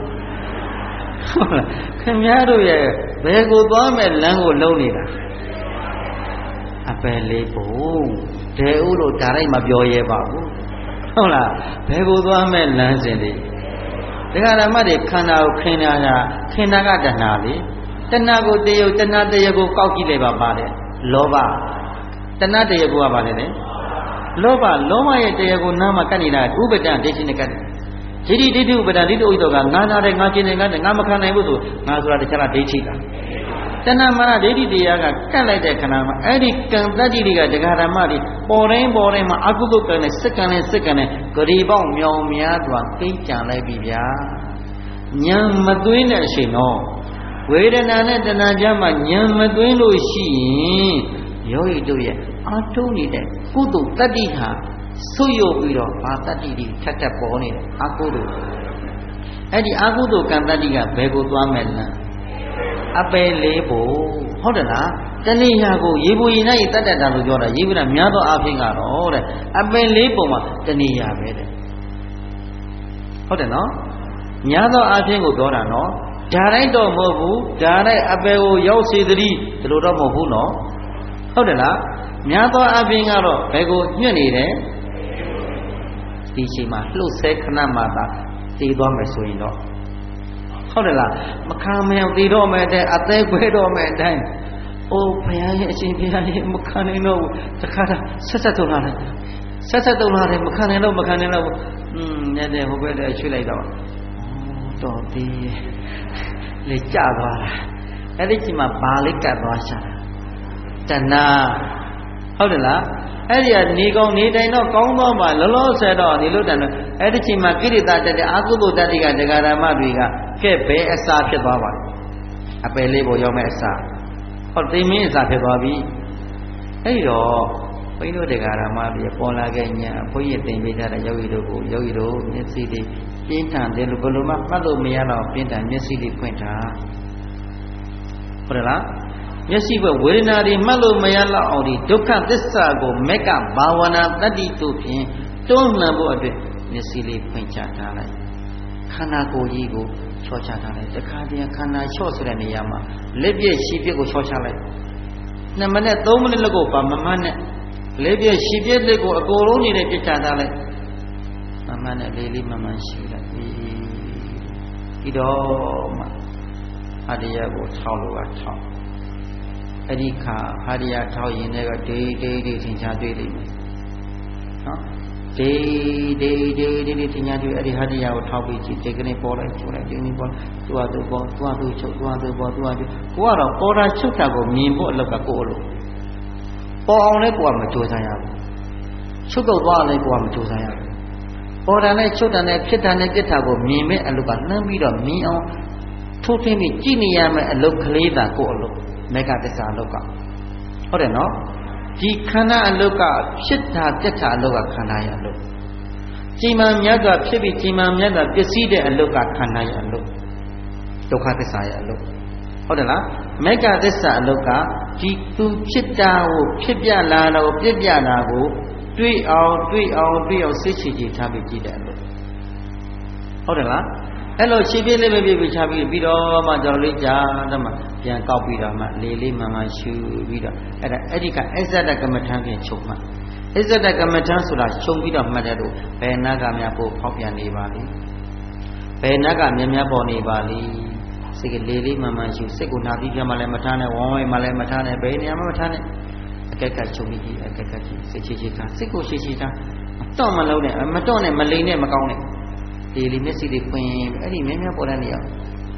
ခင်ဗျားတို့ရဲ့ဘယ်ကိုသွားမဲ့လမ်းကိုလုံးနေတာအပယ်လေးဖို့တဲဦးလို့ဒါလိုက်မပြောရဲပါဘူးဟုတ်လားဘယ်ကိုသွားမဲ့လမ်းစဉ်တွေဒကာဓမ္မတွေခန္ဓာကိုခင်းတာကခင်းတာကတဏှာလေတဏှာကိုတယုတ်တဏှာတယုတ်ကိုကောက်ကြည့်လိုက်ပါပါတယ်လောဘတဏှာတယုတ်ကပါလေလောဘလောဘရဲ့တယုတ်ကိုနားမှာကတ်နေတာဥပဒံဒိဋ္ဌိနဲ့ကတ်တယ်ဇိတိဒိဋ္ဌိဥပဒံဒိဋ္ဌိဥဒ္ဒောကငါနာတယ်ငါကျင်တယ်ငါငါမခံနိုင်ဘူးဆိုငါဆိုတာတခြားဒိဋ္ဌိလားတဏှာမာနဒိဋ္ဌိတရားကကတ်လိုက်တဲ့ခဏမှာအဲ့ဒီကံတတ္တိတွေကဒကာဓမ္မတွေပေါ်တိုင်းပေါ်တိုင်းမှာအကုသိုလ်ကံနဲ့စက္ကန့်နဲ့စက္ကန့်နဲ့ဂရီပေါက်မြောင်များစွာကိန်းကြံလိုက်ပြီဗျာဉာဏ်မသွင်းတဲ့အချိန်တော့ဝေဒနာနဲ့တဏှာကြားမှာဉာဏ်မသွင်းလို့ရှိရင်ယောဂီတို့ရဲ့အာထုံးနေတဲ့ကုသိုလ်တတ္တိဟာဆွတ်ယုတ်ပြီးတော့ဘာတတ္တိတွေထက်ထက်ပေါ်နေတယ်အာကုသိုလ်အဲ့ဒီအာကုသိုလ်ကံတတ္တိကဘယ်ကိုသွားမယ်လဲအပယ်လေးဖို့ဟုတ်တယ်လားတဏှာကိုရေပူရင်နဲ့တတ်တတ်တာလို့ပြောတာရေပူတာများသောအဖြစ်ကတော့တဲ့အပယ်လေးပုံမှာတဏှာပဲတဲ့ဟုတ်တယ်နော်များသောအဖြစ်ကိုပြောတာနော်ဒါတိုင်းတော့မဟုတ်ဘူးဒါတိုင်းအပယ်ကိုရောက်စေသတိဒီလိုတော့မဟုတ်ဘူးနော်ဟုတ်တယ်လားများသောအဖြစ်ကတော့ဘယ်ကိုညှက်နေတယ်ဒီချိန်မှာလှုပ်ဆဲခဏမှသာတည်သွားမယ်ဆိုရင်တော့ဟုတ်တယ်လားမခံမရောက်သေးတော့မယ်တဲ့အသေးခွဲတော့မယ်အတိုင်းအိုးဘုရားရဲ့အရှင်ဘုရားရဲ့မခံနိုင်တော့တခါတည်းဆက်ဆက်တုံလာတယ်ဆက်ဆက်တုံလာတယ်မခံနိုင်တော့မခံနိုင်တော့อืมနဲ့တဲ့ဟိုဘက်တည်းရွှေ့လိုက်တော့တော်သေးလေကြသွားတာအဲ့ဒီချိန်မှာဘာလေးကတ်သွားရှာတဏှာဟုတ်တယ်လားအဲ့ဒီကနေကောင်းနေတိုင်းတော့ကောင်းတော့မှလောလောဆယ်တော့ဒီလိုတန်တော့အဲ့ဒီချိန်မှာကိရိတာတက်တဲ့အာကုသိုလ်တတ္တိကဒကာရမတွေကကဲဘယ်အစာဖြစ်သွားပါလဲအပယ်လေးပေါ်ရောက်မဲ့အစာဟုတ်သိမင်းအစာဖြစ်သွားပြီအဲ့ဒီတော့ဘုန်းကြီးတို့ဒကာရမတွေပေါ်လာခဲ့ညာဘုန်းကြီးတင်ပေးထားတဲ့ယောဂီတို့ကိုယောဂီတို့မျက်စိတွေပြင်းထန်တယ်လို့ဘယ်လိုမှမှတ်လို့မရတော့ပြင်းထန်မျက်စိတွေဖွင့်ထားဟုတ်တယ်လားမျက်စိဘက်ဝေဒနာတွေမှတ်လို့မရတော့အောင်ဒီဒုက္ခသစ္စာကိုမက်ကဘာဝနာတတ္တိတို့ဖြင့်တွန်းလှန်ဖို့အတွက်မျက်စိလေးဖွင့်ချထားလိုက်ခန္ဓာကိုယ်ကြီးကိုချောချထားလိုက်တခါတည်းခန္ဓာချော့ဆိုတဲ့နေရာမှာလက်ပြည့်ရှည်ပြည့်ကိုချောချလိုက်နှစ်မိနစ်သုံးမိနစ်လောက်ကိုပါမမနဲ့လက်ပြည့်ရှည်ပြည့်လက်ကိုအကုန်လုံးနေနဲ့ပြစ်ချထားလိုက်မမနဲ့လေးလေးမမရှိလိုက်ပြီးတော့မှအရိယကိုထောက်လို့ကထောက်အဲ့ဒီခါဟာရိယထောက်ရင်လည်းဒေးဒေးဒေးသင်္ချာတွေ့လိမ့်မယ်နော်ဒေးဒေးဒေးဒေးသင်္ချာတွေ့အဲ့ဒီဟာရိယကိုထောက်ပြီးကြည့်ဒီကနေ့ပေါ်လိုက်ပေါ်လိုက်ဒီနေ့ပေါ်သူ့ဟာသူ့ပေါ်သူ့ဟာသူ့ချုပ်သူ့ဟာသူ့ပေါ်သူ့ဟာသူ့ကိုကတော့ပေါ်တာချုပ်တာကိုမြင်ဖို့အလုပ်ကကိုယ်အလုပ်ပေါ်အောင်လည်းကိုယ်ကမကြိုးစားရဘူးချုပ်တော့သွားလည်းကိုယ်ကမကြိုးစားရဘူးပေါ်တာနဲ့ချုပ်တာနဲ့ဖြစ်တာနဲ့ပြစ်တာကိုမြင်မဲ့အလုပ်ကနှမ်းပြီးတော့မြင်အောင်ထိုးထင်းပြီးကြည့်နေရမယ်အလုပ်ကလေးတာကိုယ်အလုပ်မေဃသစ္စာအလုတ်ကဟုတ်တယ်နော်ဒီခန္ဓာအလုတ်ကဖြစ်တာပြက်တာအလုတ်ကခန္ဓာရဲ့အလုတ်ကြည်မှန်မြတ်စွာဖြစ်ပြီးကြည်မှန်မြတ်စွာပစ္စည်းတဲ့အလုတ်ကခန္ဓာရဲ့အလုတ်ဒုက္ခသစ္စာရဲ့အလုတ်ဟုတ်တယ်လားမေဃသစ္စာအလုတ်ကဒီသူဖြစ်တာကိုဖြစ်ပြလာတော့ပြက်ပြတာကိုတွေးအောင်တွေးအောင်တွေးအောင်စိတ်ချကြည်ထားပြီးကြည့်တဲ့အလုတ်ဟုတ်တယ်လားအဲ့လိုခြေပြလေးပဲပြပြချပြီးပြီးတော့မှကြော်လေးကြာတော့မှပြန်ကောက်ပြီးတော့မှလေလေးမှန်မှရှူပြီးတော့အဲ့ဒါအဲ့ဒီကအစ္ဆဒကမ္မထံဖြင့်ချုပ်မှအစ္ဆဒကမ္မထံဆိုတာခြုံပြီးတော့မှတ်တဲ့တို့ဘယ်နာကများပို့ဖောက်ပြန်နေပါလိဘယ်နာကမြများပေါ်နေပါလိစိတ်ကလေလေးမှန်မှရှူစိတ်ကိုနာပြီးပြမှလည်းမထားနဲ့ဝမ်းဝဲမှလည်းမထားနဲ့ဘယ်နေရာမှမထားနဲ့အကက်ကချုပ်ပြီးအကက်ကကြည့်စိတ်ချီချီကစိတ်ကိုချီချီတာမတော့မလုံးနဲ့မတော့နဲ့မလိန်နဲ့မကောင်းနဲ့ဒီလေးမျက်စိလေးဖွင့်အဲ့ဒီမြဲမြဲပေါ်တဲ့နေရာ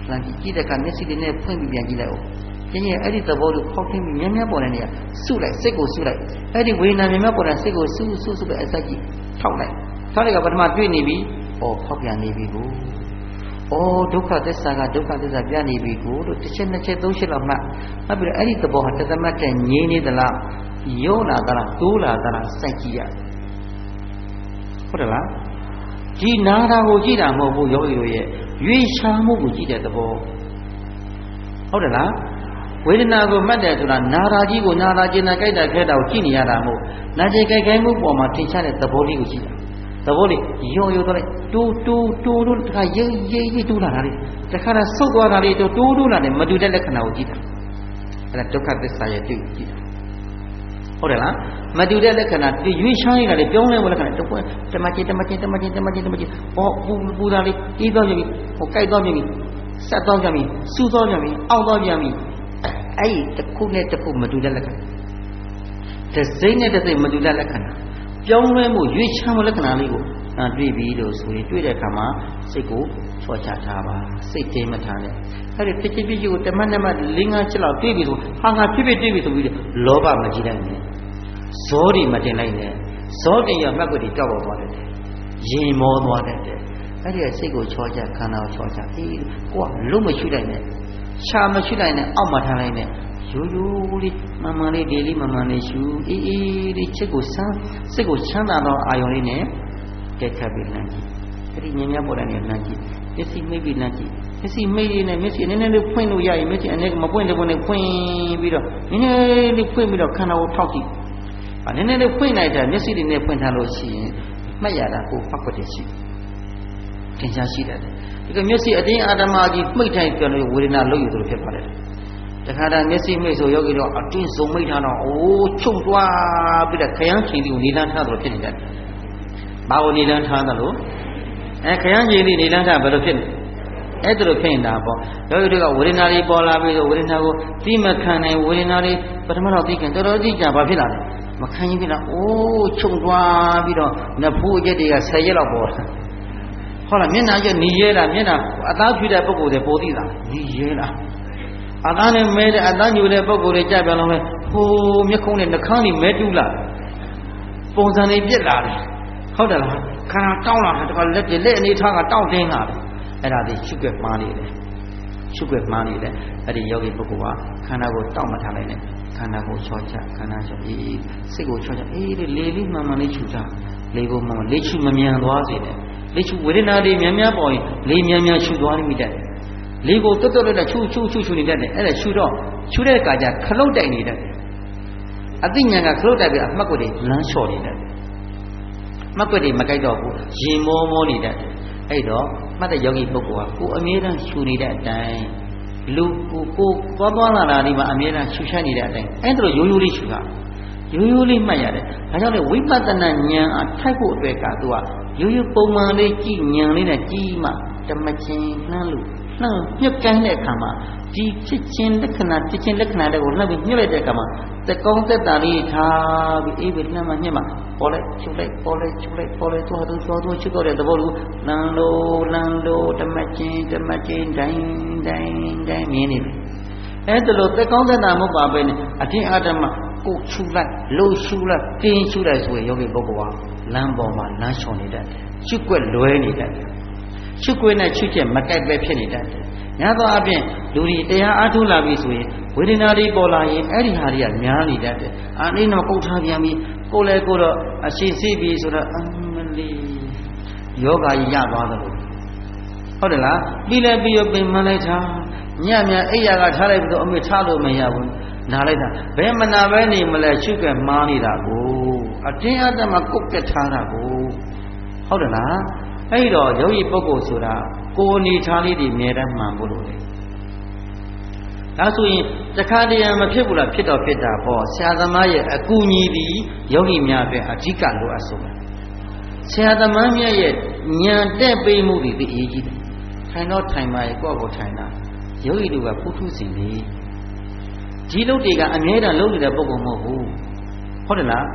လှမ်းကြည့်ကြည့်တဲ့အခါမျက်စိလေးနဲ့ဖွင့်ပြီးပြန်ကြည့်လိုက်အောင်ကျင်းရဲ့အဲ့ဒီသဘောကိုဖောက်ထင်းပြီးမြဲမြဲပေါ်တဲ့နေရာစုလိုက်စိတ်ကိုစုလိုက်အဲ့ဒီဝေဒနာမြဲမြဲပေါ်တဲ့စိတ်ကိုစုစုစုပဲအစကြည့်ထောက်လိုက်ထောက်လိုက်ကပထမတွေ့နေပြီဩဖောက်ပြန်နေပြီကိုဩဒုက္ခသစ္စာကဒုက္ခသစ္စာပြနေပြီကိုလို့တစ်ချက်နှစ်ချက်သုံးချက်လောက်မှမှတ်ပြီးတော့အဲ့ဒီသဘောဟာတသမတ်တဲ့ငြင်းနေသလားယောလာသလားတိုးလာသလားစိုက်ကြည့်ရဟုတ်တယ်လားဒီနာတာကိုကြည့်တာမဟုတ်ဘူးယောဂီတို့ရဲ့ရွေးရှားမှုကိုကြည့်တဲ့သဘောဟုတ်တယ်လားဝေဒနာကိုမှတ်တယ်ဆိုတာနာတာကြီးကိုနာတာကျင်တာကြိုက်တာခဲတာကိုကြည့်နေရတာမဟုတ်နာကျင်ကြိုက်ခိုင်းမှုပေါ်မှာထင်ရှားတဲ့သဘောလေးကိုကြည့်တာသဘောလေးရောရောတော့တိုးတိုးတိုးတိုးတခါရိပ်ရိပ်ရိပ်တိုးလာတာလေတခါတော့ဆုတ်သွားတာလေတိုးတိုးတိုးလာတယ်မတူတဲ့လက္ခဏာကိုကြည့်တာအဲ့ဒါဒုက္ခသစ္စာရဲ့တွေ့ကြည့်တာဟုတ်တယ်လားမတူတဲ့လက္ခဏာရွေးရှားနေတာလေပြောင်းလဲဝလက္ခဏာတကွတမချင်းတမချင်းတမချင်းတမချင်းတမချင်းဟောပူပူတာလေအေးသွားပြန်ပြီဟောကြိုက်သွားပြန်ပြီဆက်သွားပြန်ပြီစူးသွားပြန်ပြီအောက်သွားပြန်ပြီအဲ့ဒီတစ်ခုနဲ့တစ်ခုမတူတဲ့လက္ခဏာတစ်စိမ့်နဲ့တစ်စိမ့်မတူတဲ့လက္ခဏာပြောင်းလဲမှုရွေးချမ်းမှုလက္ခဏာလေးကိုတွေ့ပြီးလို့ဆိုရင်တွေ့တဲ့အခါမှာစိတ်ကိုချောချထားပါစိတ်တင်းမထားနဲ့အဲ့ဒီဖြစ်ဖြစ်ဖြစ်ကိုတမတ်နဲ့မှ၄၅ချက်လောက်တွေ့ပြီးဆိုဟာငါဖြစ်ဖြစ်တွေ့ပြီးဆိုပြီးလောဘမကြည့်လိုက်နဲ့ဇောတွေမတင်လိုက်နဲ့ဇောတင်ရမှတ်ကိုတွေကြောက်ပေါ်သွားတယ်ရင်မောသွားတယ်အဲ့ဒီစိတ်ကိုချောချခန္ဓာကိုချောချအေးကိုကလုံးမရှိလိုက်နဲ့ရှာမရှိလိုက်နဲ့အောက်မှာထားလိုက်နဲ့ရိုးရိုးလေးမမှန်လေးဒေလေးမမှန်လေးရှူအေးအေးလေးချက်ကိုဆန်းစိတ်ကိုချမ်းသာသောအာယုံလေးနဲ့ကဲခတ်ပြီးလမ်းကြည့်အဲ့ဒီမြင်များပေါ်တဲ့နေလမ်းကြည့်မျက်စိမိတ်ပြီးလမ်းကြည့်မျက်စိမိတ်လေးနဲ့မျက်စိနည်းနည်းလေးဖွင့်လို့ရရင်မျက်စိအနေကမပွင့်တဲ့ပွင့်နဲ့ဖွင့်ပြီးတော့နည်းနည်းလေးဖွင့်ပြီးတော့ခန္ဓာကိုထောက်ကြည့်အဲနည်းနည်းလေးဖွင့်လိုက်တာမျက်စိလေးနဲ့ဖွင့်ထားလို့ရှိရင်မှတ်ရတာကိုဖတ်ကွက်တည်းရှိသင်ရှားရှိတယ်ဒီကမျက်စိအတင်းအာတမကြီးမှိတ်ထိုင်ပြောလို့ဝေဒနာလုံးယူသလိုဖြစ်သွားတယ်တခါတည်းမျက်စိမိတ်ဆိုယောဂီတော့အတင်းစုံမိတ်ထားတော့အိုးချုပ်သွားပြီးတော့ခရမ်းချီလေးကိုနေလန်းထားသလိုဖြစ်နေတယ်ဘာကိုနေလန်းထားသလိုအဲခရမ်းချီလေးနေလန်းထားဘယ်လိုဖြစ်လဲအဲ့ဒါလိုဖြစ်နေတာပေါ့ယောဂီတွေကဝေဒနာတွေပေါ်လာပြီးတော့ဝေဒနာကိုသိမခံနိုင်ဝေဒနာတွေပထမတော့သိခံတော်တော်သိကြဘာဖြစ်လာလဲမခံရင်ဖြစ်လာအိုးချုပ်သွားပြီးတော့နဖူးရက်တွေကဆယ်ရက်လောက်ပေါ်လာဟုတ်လားမျက်နှာကျညီရဲလားမျက်နှာအသားဖြူတဲ့ပုဂ္ဂိုလ်တွေပေါ်သိတာညီရဲလားအသားနဲ့မဲတဲ့အသားညူတဲ့ပုဂ္ဂိုလ်တွေကြပြန်လို့ပဲဟိုမျက်ခုံးနဲ့နှာခေါင်းတွေမဲတူးလာပုံစံတွေပြက်လာတယ်ဟုတ်တယ်လားခန္ဓာတောင်းလာတာတခါလက်တွေလက်အနေထားကတောင်းတင်းလာတယ်အဲ့ဒါတွေရှုွက်မှားနေတယ်ရှုွက်မှားနေတယ်အဲ့ဒီယောဂီပုဂ္ဂိုလ်ကခန္ဓာကိုတောင်းမထားလိုက်နဲ့ခန္ဓာကိုချောချခန္ဓာချောအေးစိတ်ကိုချောချအေးလေလေးမှန်မှန်လေးချူတာလေကိုမှန်မှန်လေးချူမမြန်သွားစေနဲ့လေးချူဝေဒနာတွေများများပေါ်ရင်လေးများများချူသွားမိတတ်တယ်လေးကိုတွတ်တွတ်နဲ့ချူချူချူချူနေတတ်တယ်အဲ့ဒါချူတော့ချူတဲ့အခါကျခလုတ်တိုက်နေတတ်တယ်အသိဉာဏ်ကခလုတ်တိုက်ပြီးအမှတ်ကိုယ်တွေလမ်းလျှော်နေတတ်တယ်မှတ်ကိုယ်တွေမကြိုက်တော့ဘူးရင်မောမောနေတတ်တယ်အဲ့တော့မှတ်တဲ့ယောဂီပုဂ္ဂိုလ်ကကိုအမြဲတမ်းရှူနေတဲ့အတိုင်းလူကိုကိုသွားသွားလာလာဒီမှာအမြဲတမ်းရှူချနေတဲ့အတိုင်းအဲ့ဒါလိုရိုးရိုးလေးရှူတာရိုးရိုးလေးမှတ်ရတယ်ဒါကြောင့်လေဝိပဿနာဉာဏ်အထိုက်ဖို့အတွက်ကသူကရိုးရိုးပုံမှန်လေးကြည့်ဉာဏ်လေးနဲ့ကြည့်မှတမချင်းနှမ်းလို့နှမ်းညှပ်ကိုင်းတဲ့အခါမှာဒီဖြစ်ချင်းလက္ခဏာဖြစ်ချင်းလက္ခဏာတွေကိုနှပ်ပြီးညှပ်လိုက်တဲ့အခါမှာသကောင်းသက်တာလေးထားပြီးအေးပဲနှမ်းမှညှပ်မှပေါ်လိုက်ချုပ်လိုက်ပေါ်လိုက်ချုပ်လိုက်ပေါ်လိုက်သွားတော့သွားတော့ချုပ်တော့တဲ့သဘောလိုလမ်းလို့လမ်းလို့တမချင်းတမချင်းတိုင်းတိုင်းတိုင်းမြင်နေတယ်အဲ့ဒါလို့သကောင်းသက်တာမဟုတ်ပါပဲနဲ့အတင်းအဓမ္မကိုချူလိုက်လှုပ်ရှူလိုက်တင်းရှူလိုက်ဆိုရင်ယောဂီပုဂ္ဂိုလ်ကလမ်းပေါ်မှာလမ်းလျှော်နေတတ်တယ်ရှုွက်လွဲနေတတ်တယ်ရှုွက်နဲ့ချွတ်ချက်မတိုက်ပဲဖြစ်နေတတ်တယ်ညာတော့အပြင်လူတွေတရားအားထုတ်လာပြီဆိုရင်ဝေဒနာတွေပေါ်လာရင်အဲ့ဒီဟာတွေကများနေတတ်တယ်အာနေတော့ကုတ်ထားပြန်ပြီကိုယ်လည်းကိုယ်တော့အရှိစီးပြီဆိုတော့အမလီယောဂါကြီးရသွားသလိုဟုတ်တယ်လားပြီးလဲပြီးရပင်မလိုက်တာညံ့ညံ့အိယာကထားလိုက်ပြီးတော့အမေထားလို့မရဘူးနားလိုက်တာဘယ်မနာပဲနေမလဲရှုကဲမှားနေတာကိုအတင်းအဓမ္မကုတ်ကက်ထားတာကိုဟုတ်တယ်လားအဲ့တော့ယောဂီပုဂ္ဂိုလ်ဆိုတာကိုယ်အနေထားလေးတွေအများတမ်းမှန်ဖို့လိုတယ်ဒါဆိုရင်တခါတည်းမဖြစ်ဘူးလားဖြစ်တော့ဖြစ်တာပေါ့ဆရာသမားရဲ့အကူအညီပြီးယောဂီများအတွက်အဓိကလိုအပ်ဆုံးဆရာသမားမြတ်ရဲ့ဉာဏ်တက်ပေးမှုတွေသိအရေးကြီးတယ်ထိုင်တော့ထိုင်ပါရဲ့ကိုယ့်ကိုထိုင်တာယောဂီတို့ကပုထုဇဉ်တွေဒီလုပ်တွေကအမြဲတမ်းလုပ်နေတဲ့ပုံကောင်မဟုတ်ဘူးဟုတ်တယ်လား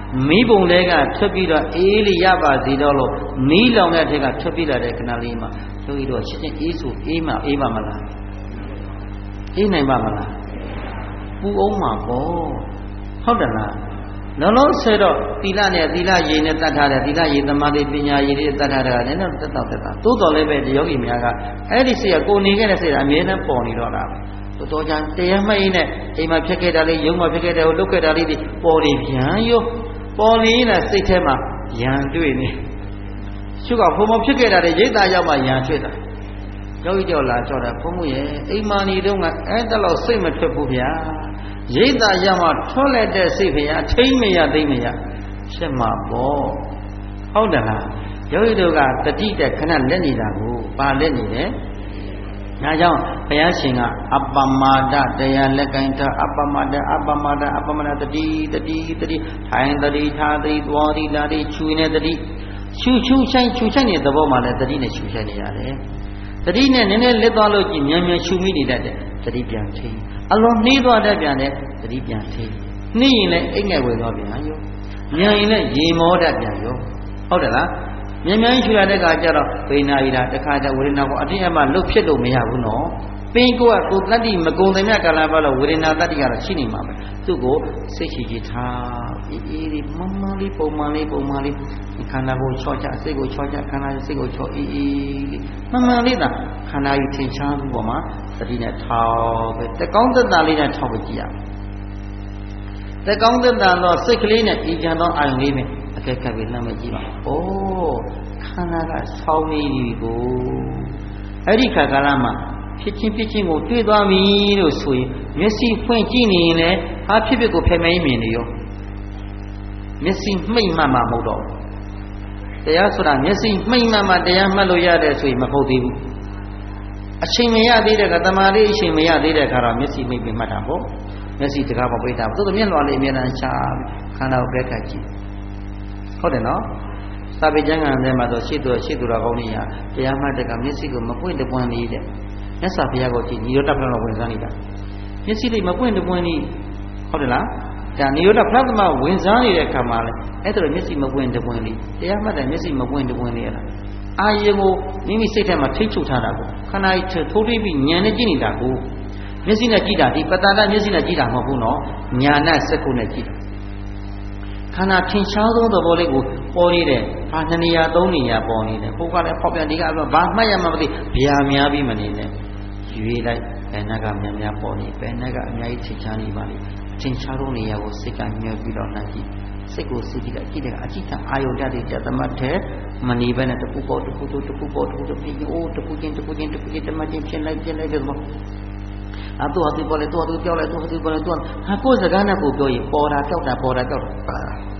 မီးပုံလေးကထွက်ပြီးတော့အေးလေးရပါစေတော့လို့မီးလောင်တဲ့ထက်ကထွက်ပြီးလာတဲ့ခဏလေးမှာယောဂီတို့ချင်းချင်းအေးဆိုအေးမှအေးပါမလားအေးနိုင်ပါမလားပူအောင်မှာပေါ့ဟုတ်တယ်လားလုံးလုံးဆဲတော့သီလနဲ့သီလရည်နဲ့တတ်ထားတယ်သီလရည်သမာဓိပညာရည်တွေတတ်ထားတာလည်းတော့တက်တော့တက်တာတိုးတော်လည်းပဲယောဂီများကအဲ့ဒီစိတ်ကကိုနေခဲ့တဲ့စိတ်ကအမြဲတမ်းပေါ်နေတော့တာပဲတော်ကြတရားမှတ်ရင်နဲ့အိမ်မှာဖြစ်ခဲ့တာလေးရုံမှာဖြစ်ခဲ့တယ်ဟိုလုတ်ခဲ့တာလေးတွေပေါ်နေပြန်ရောပေါ်နေတဲ့စိတ်ထဲမှာယံတွေ့နေရှုကဘုံမဖြစ်ခဲ့တာတွေရိတ်သားရောက်မှယံထွက်တာယောဂီကြောက်လာကြောက်တာဘုံမရဲ့အိမ်မာနေတော့ကအဲ့တလောက်စိတ်မထွက်ဘူးဗျာရိတ်သားရောက်မှထွက်လက်တဲ့စိတ်ဗျာထိမ့်မရသိမ့်မရဖြစ်မှာပေါ့ဟုတ်တယ်လားယောဂီတို့ကတတိတဲ့ခဏလက်နေတာကိုပါလက်နေတယ်ဒါကြောင့်ဘုရားရှင်ကအပ္ပမာဒတရားလက်ကင်ထားအပ္ပမာဒအပ္ပမာဒအပ္ပမနာတတိတတိတတိထိုင်တတိထားတတိသွားတိလာတိချူနေတတိချူချူဆိုင်ချူဆိုင်တဲ့သဘောမှလည်းတတိနဲ့ချူဆိုင်နေရတယ်တတိနဲ့နည်းနည်းလက်သွားလို့ကြည့်မြန်မြန်ချူမိနေတတ်တယ်တတိပြန်ထိအလုံးနှီးသွားတတ်ပြန်တယ်တတိပြန်ထိနှီးရင်လည်းအိတ်ငယ်ဝင်သွားပြန်ရောမြန်ရင်လည်းရေမောတတ်ပြန်ရောဟုတ်တယ်လားမြန်မြန်ချူရတဲ့ကကြတော့ဝေနာရီတာတခါတည်းဝေဒနာကိုအတင်းအမှလွတ်ဖြစ်လို့မရဘူးနော်ပင်ကိုကကိုတတ္တိမကုံတဲ့မြတ်ကာလပတ်လို့ဝေဒနာတတ္တိကတော့ရှိနေမှာပဲသူ့ကိုစိတ်ရှိရှိထားအေးအေးလေးမမလေးပုံမှန်လေးပုံမှန်လေးခန္ဓာကိုချောချစိတ်ကိုချောချခန္ဓာစိတ်ကိုချောအေးအေးလေးမမှန်လေးသာခန္ဓာကြီးထင်ရှားပြီးပေါ်မှာသတိနဲ့ထောက်ပဲတကောင်းသက်သာလေးနဲ့ထောက်ပြီးကြည့်ရမယ်တကောင်းသက်သာတော့စိတ်ကလေးနဲ့အေးချမ်းသောအာရုံလေးနဲ့အကဲခတ်ပြီးလှမ်းမကြည့်ပါအိုးခန္ဓာကဆောင်းနေပြီကိုအဲ့ဒီခါကာလမှာဖြစ်ချင်းဖြစ်ချင်းကိုတွေ့သွားပြီလို့ဆိုရင်မျက်စိဖွင့်ကြည့်နေရင်လည်းဟာဖြစ်ဖြစ်ကိုဖယ်မဲမြင်နေရောမျက်စိမှိတ်မှမှမဟုတ်တော့တရားဆိုတာမျက်စိမှိတ်မှမှတရားမှတ်လို့ရတယ်ဆိုရင်မဟုတ်သေးဘူးအချိန်မရသေးတဲ့ကတမာလေးအချိန်မရသေးတဲ့ခါတော့မျက်စိမှိတ်ပြီးမှတ်တာပေါ့မျက်စိတကားမပိတ်တာသို့သောမျက်လွှာလေးအမြဲတမ်းချခန္ဓာကိုပဲခတ်ကြည့်ဟုတ်တယ်နော်စာပေကျမ်းဂန်ထဲမှာဆိုရှေ့သူရှေ့သူတော်ကောင်းကြီးဟာတရားမှတ်တဲ့ကမျက်စိကိုမပွင့်တပွင့်လေးတဲ့မြတ်စွာဘုရားကိုကြည့်နိရောဓဖလားဝင်စားနေတာမျက်စိလေးမပွင့်တပွင့်လေးဟုတ်တယ်လားဒါနိရောဓဖလားသမဝင်စားနေတဲ့ခါမှာလဲအဲ့ဒါလိုမျက်စိမပွင့်တပွင့်လေးတရားမှတ်တဲ့မျက်စိမပွင့်တပွင့်လေးရလားအာယုံကိုမိမိစိတ်ထဲမှာထိတ်ချုပ်ထားတာကိုခန္ဓာကြီးထိုးထွေးပြီးဉာဏ်နဲ့ကြည့်နေတာကိုမျက်စိနဲ့ကြည့်တာဒီပတ္တနာမျက်စိနဲ့ကြည့်တာမဟုတ်ဘူးနော်ဉာဏ်နဲ့စက္ကုနဲ့ကြည့်တာခန္ဓာထင်ရှားသောသဘောလေးကိုပေါ်နေတယ်ဟာနှစ်နေရာသုံးနေရာပေါ်နေတယ်ဘုရားလည်းဖောက်ပြန်ဒီကတော့ဘာမှတ်ရမှမသိဗျာများပြီးမနေနဲ့ရွေးလိုက်ဘယ်နှကများများပေါ်နေဘယ်နှကအများကြီးထင်ရှားနေပါလိမ့်ထင်ရှားသောနေရာကိုစိတ်ကညှို့ပြီးတော့နှံ့ကြည့်စိတ်ကိုစိတ်ကြည့်လိုက်ကြည့်တယ်အကြည့်ခံအာယုန်ဓာတ်တွေကြသမတ်တဲ့မနေဘဲနဲ့တခုပေါ်တခုတို့တခုပေါ်တခုတို့ပြီးအိုးတခုချင်းတခုချင်းတခုချင်းတမချင်းဖြစ်လိုက်ဖြစ်လိုက်ပြီးတော့အတူအတူပေါ်လေတူအတူပြောလိုက်တူအတူပေါ်လေတူဟာကိုယ်စကားနဲ့ကိုပြောရင်ပေါ်တာကြောက်တာပေါ်တာကြောက်တာ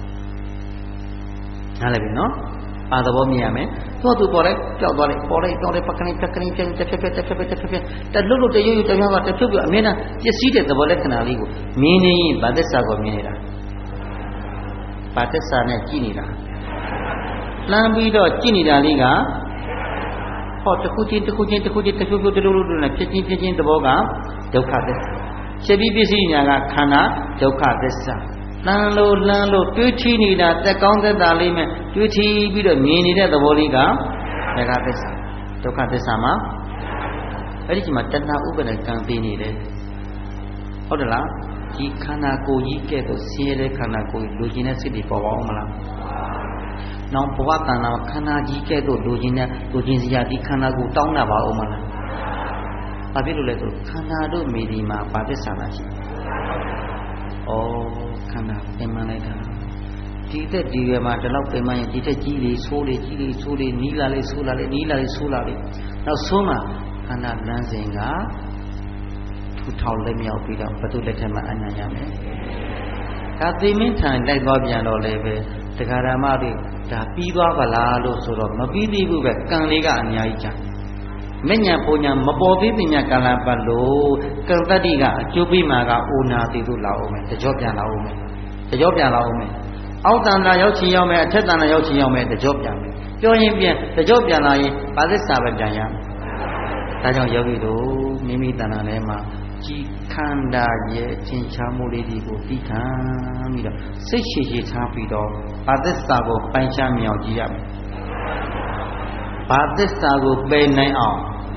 နားလည်ပြီနော်အာသဘောမြင်ရမယ်သူ့သူပေါ်လိုက်ကြောက်သွားလိုက်ပေါ်လိုက်ကြောက်လိုက်ပကနိပကနိပြန်တစ်ဖက်ဖက်တစ်ဖက်ဖက်တစ်ဖက်ဖက်တလွတ်လွတ်တရွရွတရွကတစ်ဖြုတ်ပြအမြဲတမ်းပစ္စည်းတဲ့သဘောလက္ခဏာလေးကိုမြင်နေရင်ဗာသစ္စာကိုမြင်နေတာဗာသစ္စာနဲ့ကြည့်နေတာလှမ်းပြီးတော့ကြည့်နေတာလေးကဟောတစ်ခုချင်းတစ်ခုချင်းတစ်ခုချင်းတစ်ခုခုတလူလူလူနဲ့ဖြစ်ချင်းဖြစ်ချင်းသဘောကဒုက္ခသစ္စာရှင်းပြီးပစ္စည်းညာကခန္ဓာဒုက္ခသစ္စာလှမ်းလို့လှမ်းလို့တွေးထီးနေတာတက်ကောင်းသက်သာလေးမဲ့တွေးထီးပြီးတော့မြင်နေတဲ့သဘောလေးကဒုက္ခသစ္စာဒုက္ခသစ္စာမှာအဲ့ဒီချိန်မှာတဏှာဥပ္ပဒကံပေးနေတယ်ဟုတ်တယ်လားဒီခန္ဓာကိုယ်ကြီးကဲ့သို့ဆင်းရဲတဲ့ခန္ဓာကိုယ်လူကျင်တဲ့စိတ်တွေပေါ်ပါအောင်မလားနောက်ဘဝတဏ္ဍာခန္ဓာကြီးကဲ့သို့လူကျင်တဲ့လူကျင်စရာဒီခန္ဓာကိုယ်တောင်းတာပါအောင်မလားဘာဖြစ်လို့လဲဆိုခန္ဓာတို့မိဒီမှာဘာသစ္စာလားရှိဩခန္ဓာပင်မလိုက်တာဒီသက်ဒီရွယ်မှာဒီလောက်ပင်မရင်ဒီသက်ကြီးလေးဆိုးလေးကြီးလေးဆိုးလေးနီးလာလေးဆိုးလာလေးနီးလာလေးဆိုးလာလေးနောက်ဆုံးမှာခန္ဓာလမ်းစဉ်ကထူထောင်လက်မြောက်ပြီးတော့ဘုသူလက်ထက်မှာအနံ့ရမယ်ဒါသိမင်းထန်လိုက်သွားပြန်တော့လည်းပဲတရားဓမ္မတွေဒါပြီးသွားပါလားလို့ဆိုတော့မပြီးသေးဘူးပဲကံလေးကအများကြီးကြာမညာပုံညာမပေါ်သေးပညာကာလပတ်လို့ကံတတ္တိကအကျိုးပေးမှာကအိုနာသေးလို့လာအောင်မယ်တကြောပြန်လာအောင်မယ်တကြောပြန်လာအောင်မယ်အောက်တန်တာရောက်ချင်ရောက်မယ်အထက်တန်တာရောက်ချင်ရောက်မယ်တကြောပြန်မယ်ပြောရင်ပြန်တကြောပြန်လာရင်ပါသစ္စာပဲပြန်ရမယ်ဒါကြောင့်ယောဂီတို့မိမိတဏ္ဍာထဲမှာကြီးခန္ဓာရဲ့သင်္ချာမှုလေးတွေကိုသိခံပြီးတော့စိတ်ရှည်ရှည်ထားပြီးတော့ဘာသစ္စာကိုပိုင်းခြားမြောင်ကြည့်ရမယ်ဘာသစ္စာကိုပယ်နိုင်အောင်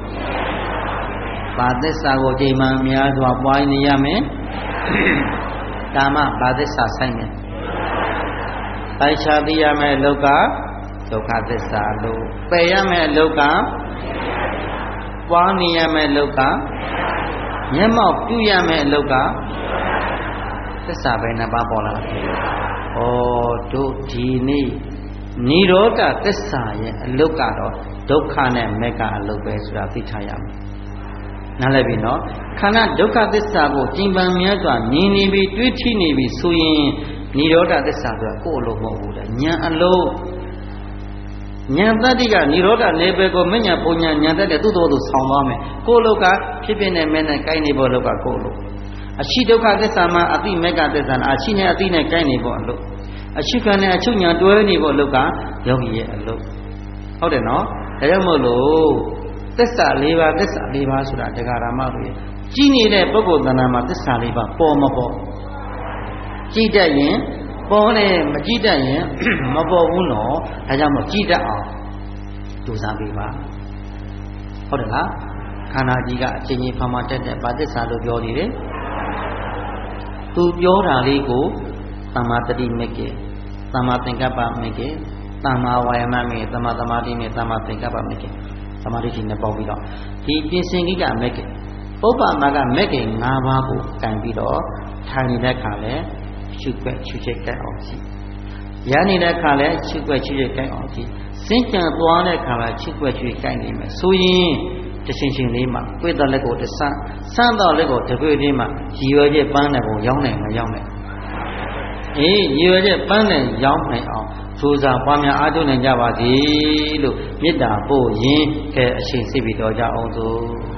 ဘာသစ္စာကိုချိန်မှန်များစွာပွားနေရမယ်ဒါမှဘာသစ္စာဆိုင်မယ်ပိုင်းခြားသိရမယ်လောကဒုက္ခသစ္စာလို့ပယ်ရမယ်လောကပွားနေရမယ်လောကမျက်မှောက်ပြုရမယ်လောကသစ္စာပဲနှစ်ပါးပေါ်လာတယ်။ဩတို့ဒီနေ့និရောဓသစ္စာရဲ့အလုတ်ကတော့ဒုက္ခနဲ့မေဃအလုတ်ပဲဆိုတာသိထားရမယ်။နားလည်ပြီနော်ခန္ဓာဒုက္ခသစ္စာကိုကျင်ပန်မြတ်စွာမြင်နေပြီတွေးထိနေပြီဆိုရင်និရောဓသစ္စာဆိုတာကိုယ်အလုတ်မဟုတ်ဘူးလေဉာဏ်အလုတ်ဉာဏ်တတ္တိကនិရောဓနေပဲကိုမဉ္ဇဉ်ပုံညာဉာဏ်တတ်တဲ့သူ့တော်သူဆောင်သွားမယ်ကိုယ်အလုတ်ကဖြစ်ဖြစ်နဲ့မဲနဲ့ကိုင်းနေဖို့အလုတ်ကကိုယ်အလုတ်အရှိဒုက္ခသစ္စာမှာအတိမေဃသစ္စာအရှိနဲ့အတိနဲ့ကိုင်းနေဖို့အလုတ်အရှိခံနဲ့အချုပ်ညာတွဲနေဖို့အလုတ်ကယောဂီရဲ့အလုတ်ဟုတ်တယ်နော်ဒါကြောင့်မို့လို့သစ္စာ၄ပါးသစ္စာ၄ပါးဆိုတာတရားဓမ္မတွေကြီးနေတဲ့ပုဂ္ဂိုလ်တဏ္ဍာမှာသစ္စာ၄ပါးပေါ်မပေါ်ကြည့်တတ်ရင်ပေါ်တယ်မကြည့်တတ်ရင်မပေါ်ဘူးနော်ဒါကြောင့်မို့ကြည့်တတ်အောင်ကြိုးစားပေးပါဟုတ်တယ်လားခန္ဓာကြီးကအချင်းချင်းဖာမတက်တဲ့ဗာသစ္စာလို့ပြောနေတယ်သူပြောတာလေးကိုသမ္မာတတိမေကေသမ္မာသင်္ကပ္ပမေကေသမ္မာဝါယမမေသမ္မာသမာဓိမေသမ္မာသင်္ကပ္ပမေကေသမာဓိကြီးနဲ့ပေါင်းပြီးတော့ဒီပြင်စင်ကိကမေကေပုပ္ပမာကမေကေ၅ပါးကိုကင်ပြီးတော့ထိုင်နေတဲ့ခါလဲရှုွက်ရှုချက်ကိုက်အောင်ကြည့်ရနေတဲ့ခါလဲရှုွက်ရှုချက်ကိုက်အောင်ကြည့်စင်ကြံသွားတဲ့ခါလဲရှုွက်ရှုကိုက်နေမယ်ဆိုရင်တရှင်ရှင်လေးမှာကိုယ်တော်လက်ကိုတဆန်းဆန်းတော်လက်ကိုတကွေလေးမှာရည်ရွယ်ချက်ပန်းတဲ့ကိုရောင်းနိုင်မရောင်းနိုင်အေးရည်ရွယ်ချက်ပန်းတဲ့ရောင်းနိုင်အောင်စူးစမ်းပွားများအားထုတ်နိုင်ကြပါစေလို့မေတ္တာပို့ရင်းကဲအရှင်စိတ်ပြီးတော်ကြအောင်စို့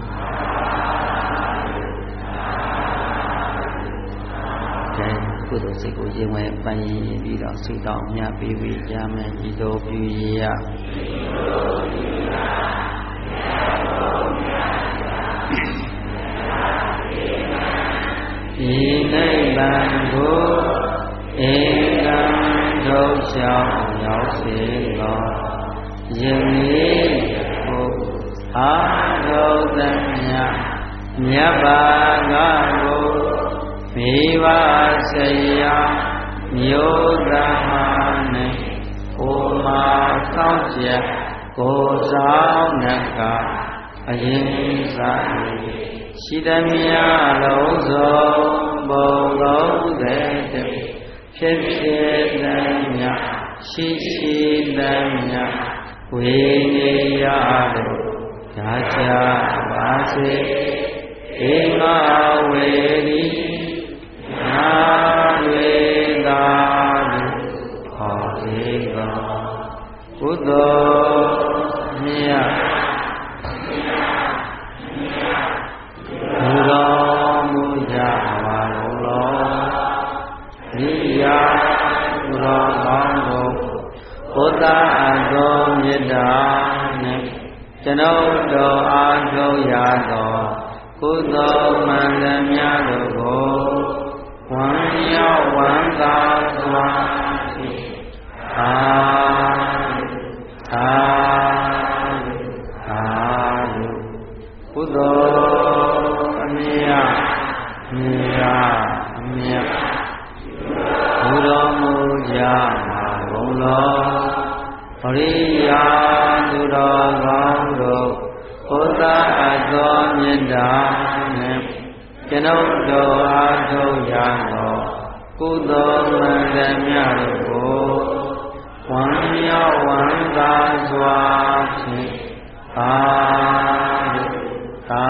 ကဲကုသိုလ်စိတ်ကိုရင်ဝင်ပန်းရင်းပြီးတော့ဆုတောင်းမြတ်ပေးပြီးကြမယ်ဤသို့ပြုရဒီနိဗ္ဗာန်ကိုဧကံထုတ်ရှောင်ရောက်စေလောယနေ့ဘုရားထုတ်သမျှမြတ်ဘာကကိုမိဘဆရာမျိုးသားနဲ့ကိုမာဆောင်းချက်ကိုဆောင်နှကအရင်စားရှိသမျှလုံးစုံဘုံလုံးတဲ့ဖြစ်ဖြစ်သမျှရှိရှိသမျှဝိနေရတို့ဒါချပါစေဧငါဝေရီနာဝေသာလို့ခေါ်စေကောကုသိုလ်မြတ်ဘုရားမူကြပါလို့နိယာဘုရားကောင်းကိုဘုရားအတော်မြတ်တာနဲ့ကျွန်ုပ်တို့အားထုတ်ရသောကုသိုလ်မှန်သမျှတို့ကိုဝမ်းရောက်ဝမ်းသာစွာအာအာအာကုသိုလ်အမြတ်မြတ်မြတ်ဘုရားမူကြပါဘုံတော်ပရိယာသူတော်ကောင်းတို့ဘုရားအတော်မြတ်တာနဲ့ကျွန်ုပ်တို့အားထုတ်ရသောကုသိုလ်မှန်သမျှတို့ကိုဝမ်းမြောက်ဝမ်းသာစွာဖြင့်အာသာ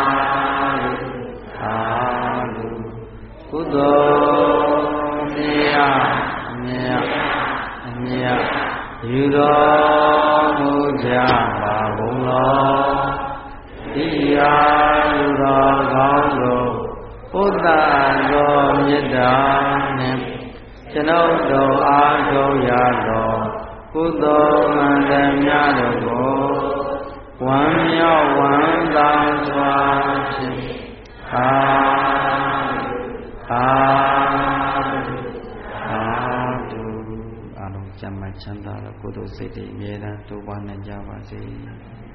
သာကုသိုလ်မြတ်မြတ်မြတ်ယူတော်မူကြပါဘုံတော်ဒီရာယူတော်ကောင်းတို့ဘုရားတော်မြတ်တာနဲ့ကျွန်ုပ်တို့အားထုတ်ရသောကုသိုလ်မှန်သမျှတို့ကိုဝမ်းမြောက်ဝမ်းသာစွာဖြင့်အာသာသာဓုအလုံးကျမ်းမှချမ်းသာလို့ကိုယ်တို့စိတ်တွေအမြဲတမ်းတိုးပွားနိုင်ကြပါစေ